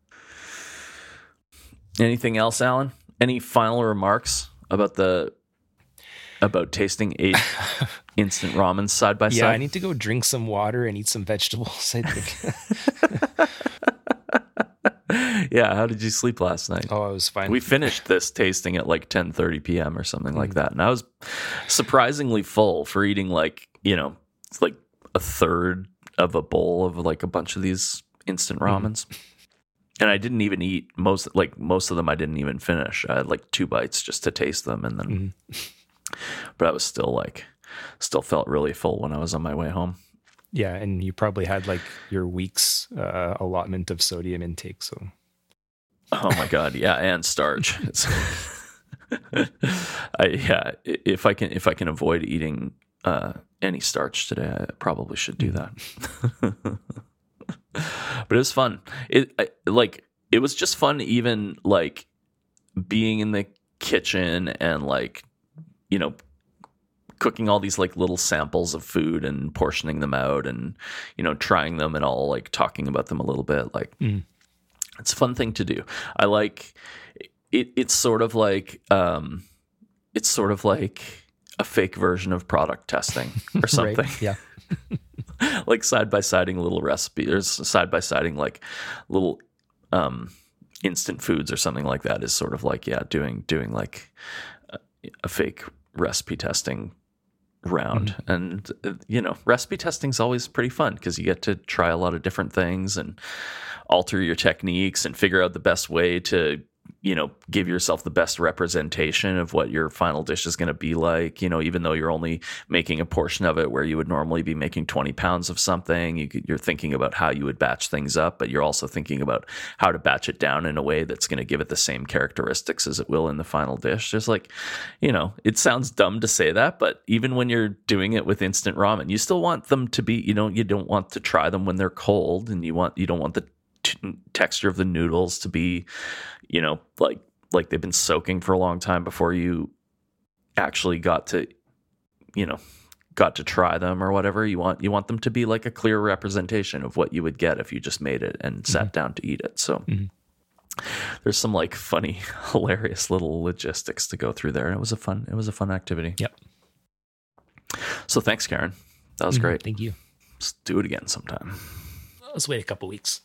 Anything else, Alan? Any final remarks about the, about tasting eight instant ramen side by yeah, side? Yeah, I need to go drink some water and eat some vegetables, I think. Yeah, how did you sleep last night? Oh, I was fine. We finished this tasting at like ten thirty p.m. or something mm. like that. And I was surprisingly full for eating like, you know, it's like a third of a bowl of like a bunch of these instant ramens. Mm. And I didn't even eat most, like most of them I didn't even finish. I had like two bites just to taste them and then... Mm. But I was still like, still felt really full when I was on my way home. Yeah, and you probably had like your week's uh, allotment of sodium intake. So, oh my God, yeah, and starch. I, yeah, if I can, if I can avoid eating uh, any starch today, I probably should do that. But it was fun. It I, like it was just fun, even like being in the kitchen and like. You know, cooking all these like little samples of food and portioning them out and, you know, trying them and all like talking about them a little bit. Like mm. It's a fun thing to do. I like it. It's sort of like, um, it's sort of like a fake version of product testing or something. Right. Yeah. Like side by siding little recipes or side by siding like little, um, instant foods or something like that is sort of like, yeah, doing, doing like a, a fake recipe testing round. Mm-hmm. And you know, recipe testing is always pretty fun because you get to try a lot of different things and alter your techniques and figure out the best way to, you know, give yourself the best representation of what your final dish is going to be like. You know, even though you're only making a portion of it where you would normally be making twenty pounds of something, you could, you're thinking about how you would batch things up, but you're also thinking about how to batch it down in a way that's going to give it the same characteristics as it will in the final dish. Just like, you know, it sounds dumb to say that, but even when you're doing it with instant ramen, you still want them to be, you know, you don't want to try them when they're cold, and you want, you don't want the t- texture of the noodles to be, you know, like like they've been soaking for a long time before you actually got to, you know, got to try them or whatever. You want you want them to be like a clear representation of what you would get if you just made it and sat mm-hmm. down to eat it. So mm-hmm. there's some like funny, hilarious little logistics to go through there. And it was a fun, it was a fun activity. Yep. So thanks, Karen. That was great. Thank you. Let's do it again sometime. Let's wait a couple weeks.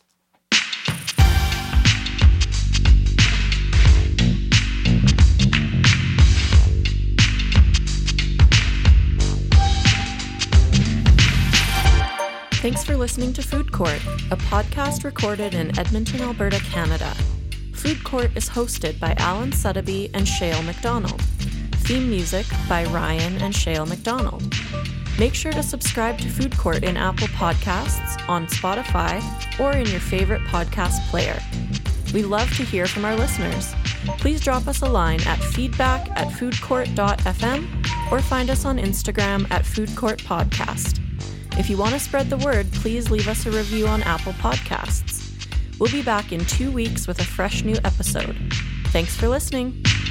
Thanks for listening to Food Court, a podcast recorded in Edmonton, Alberta, Canada. Food Court is hosted by Alan Suddaby and Shale McDonald. Theme music by Ryan and Shale McDonald. Make sure to subscribe to Food Court in Apple Podcasts, on Spotify, or in your favorite podcast player. We love to hear from our listeners. Please drop us a line at feedback at foodcourt dot f m or find us on Instagram at Food Court Podcast. If you want to spread the word, please leave us a review on Apple Podcasts. We'll be back in two weeks with a fresh new episode. Thanks for listening.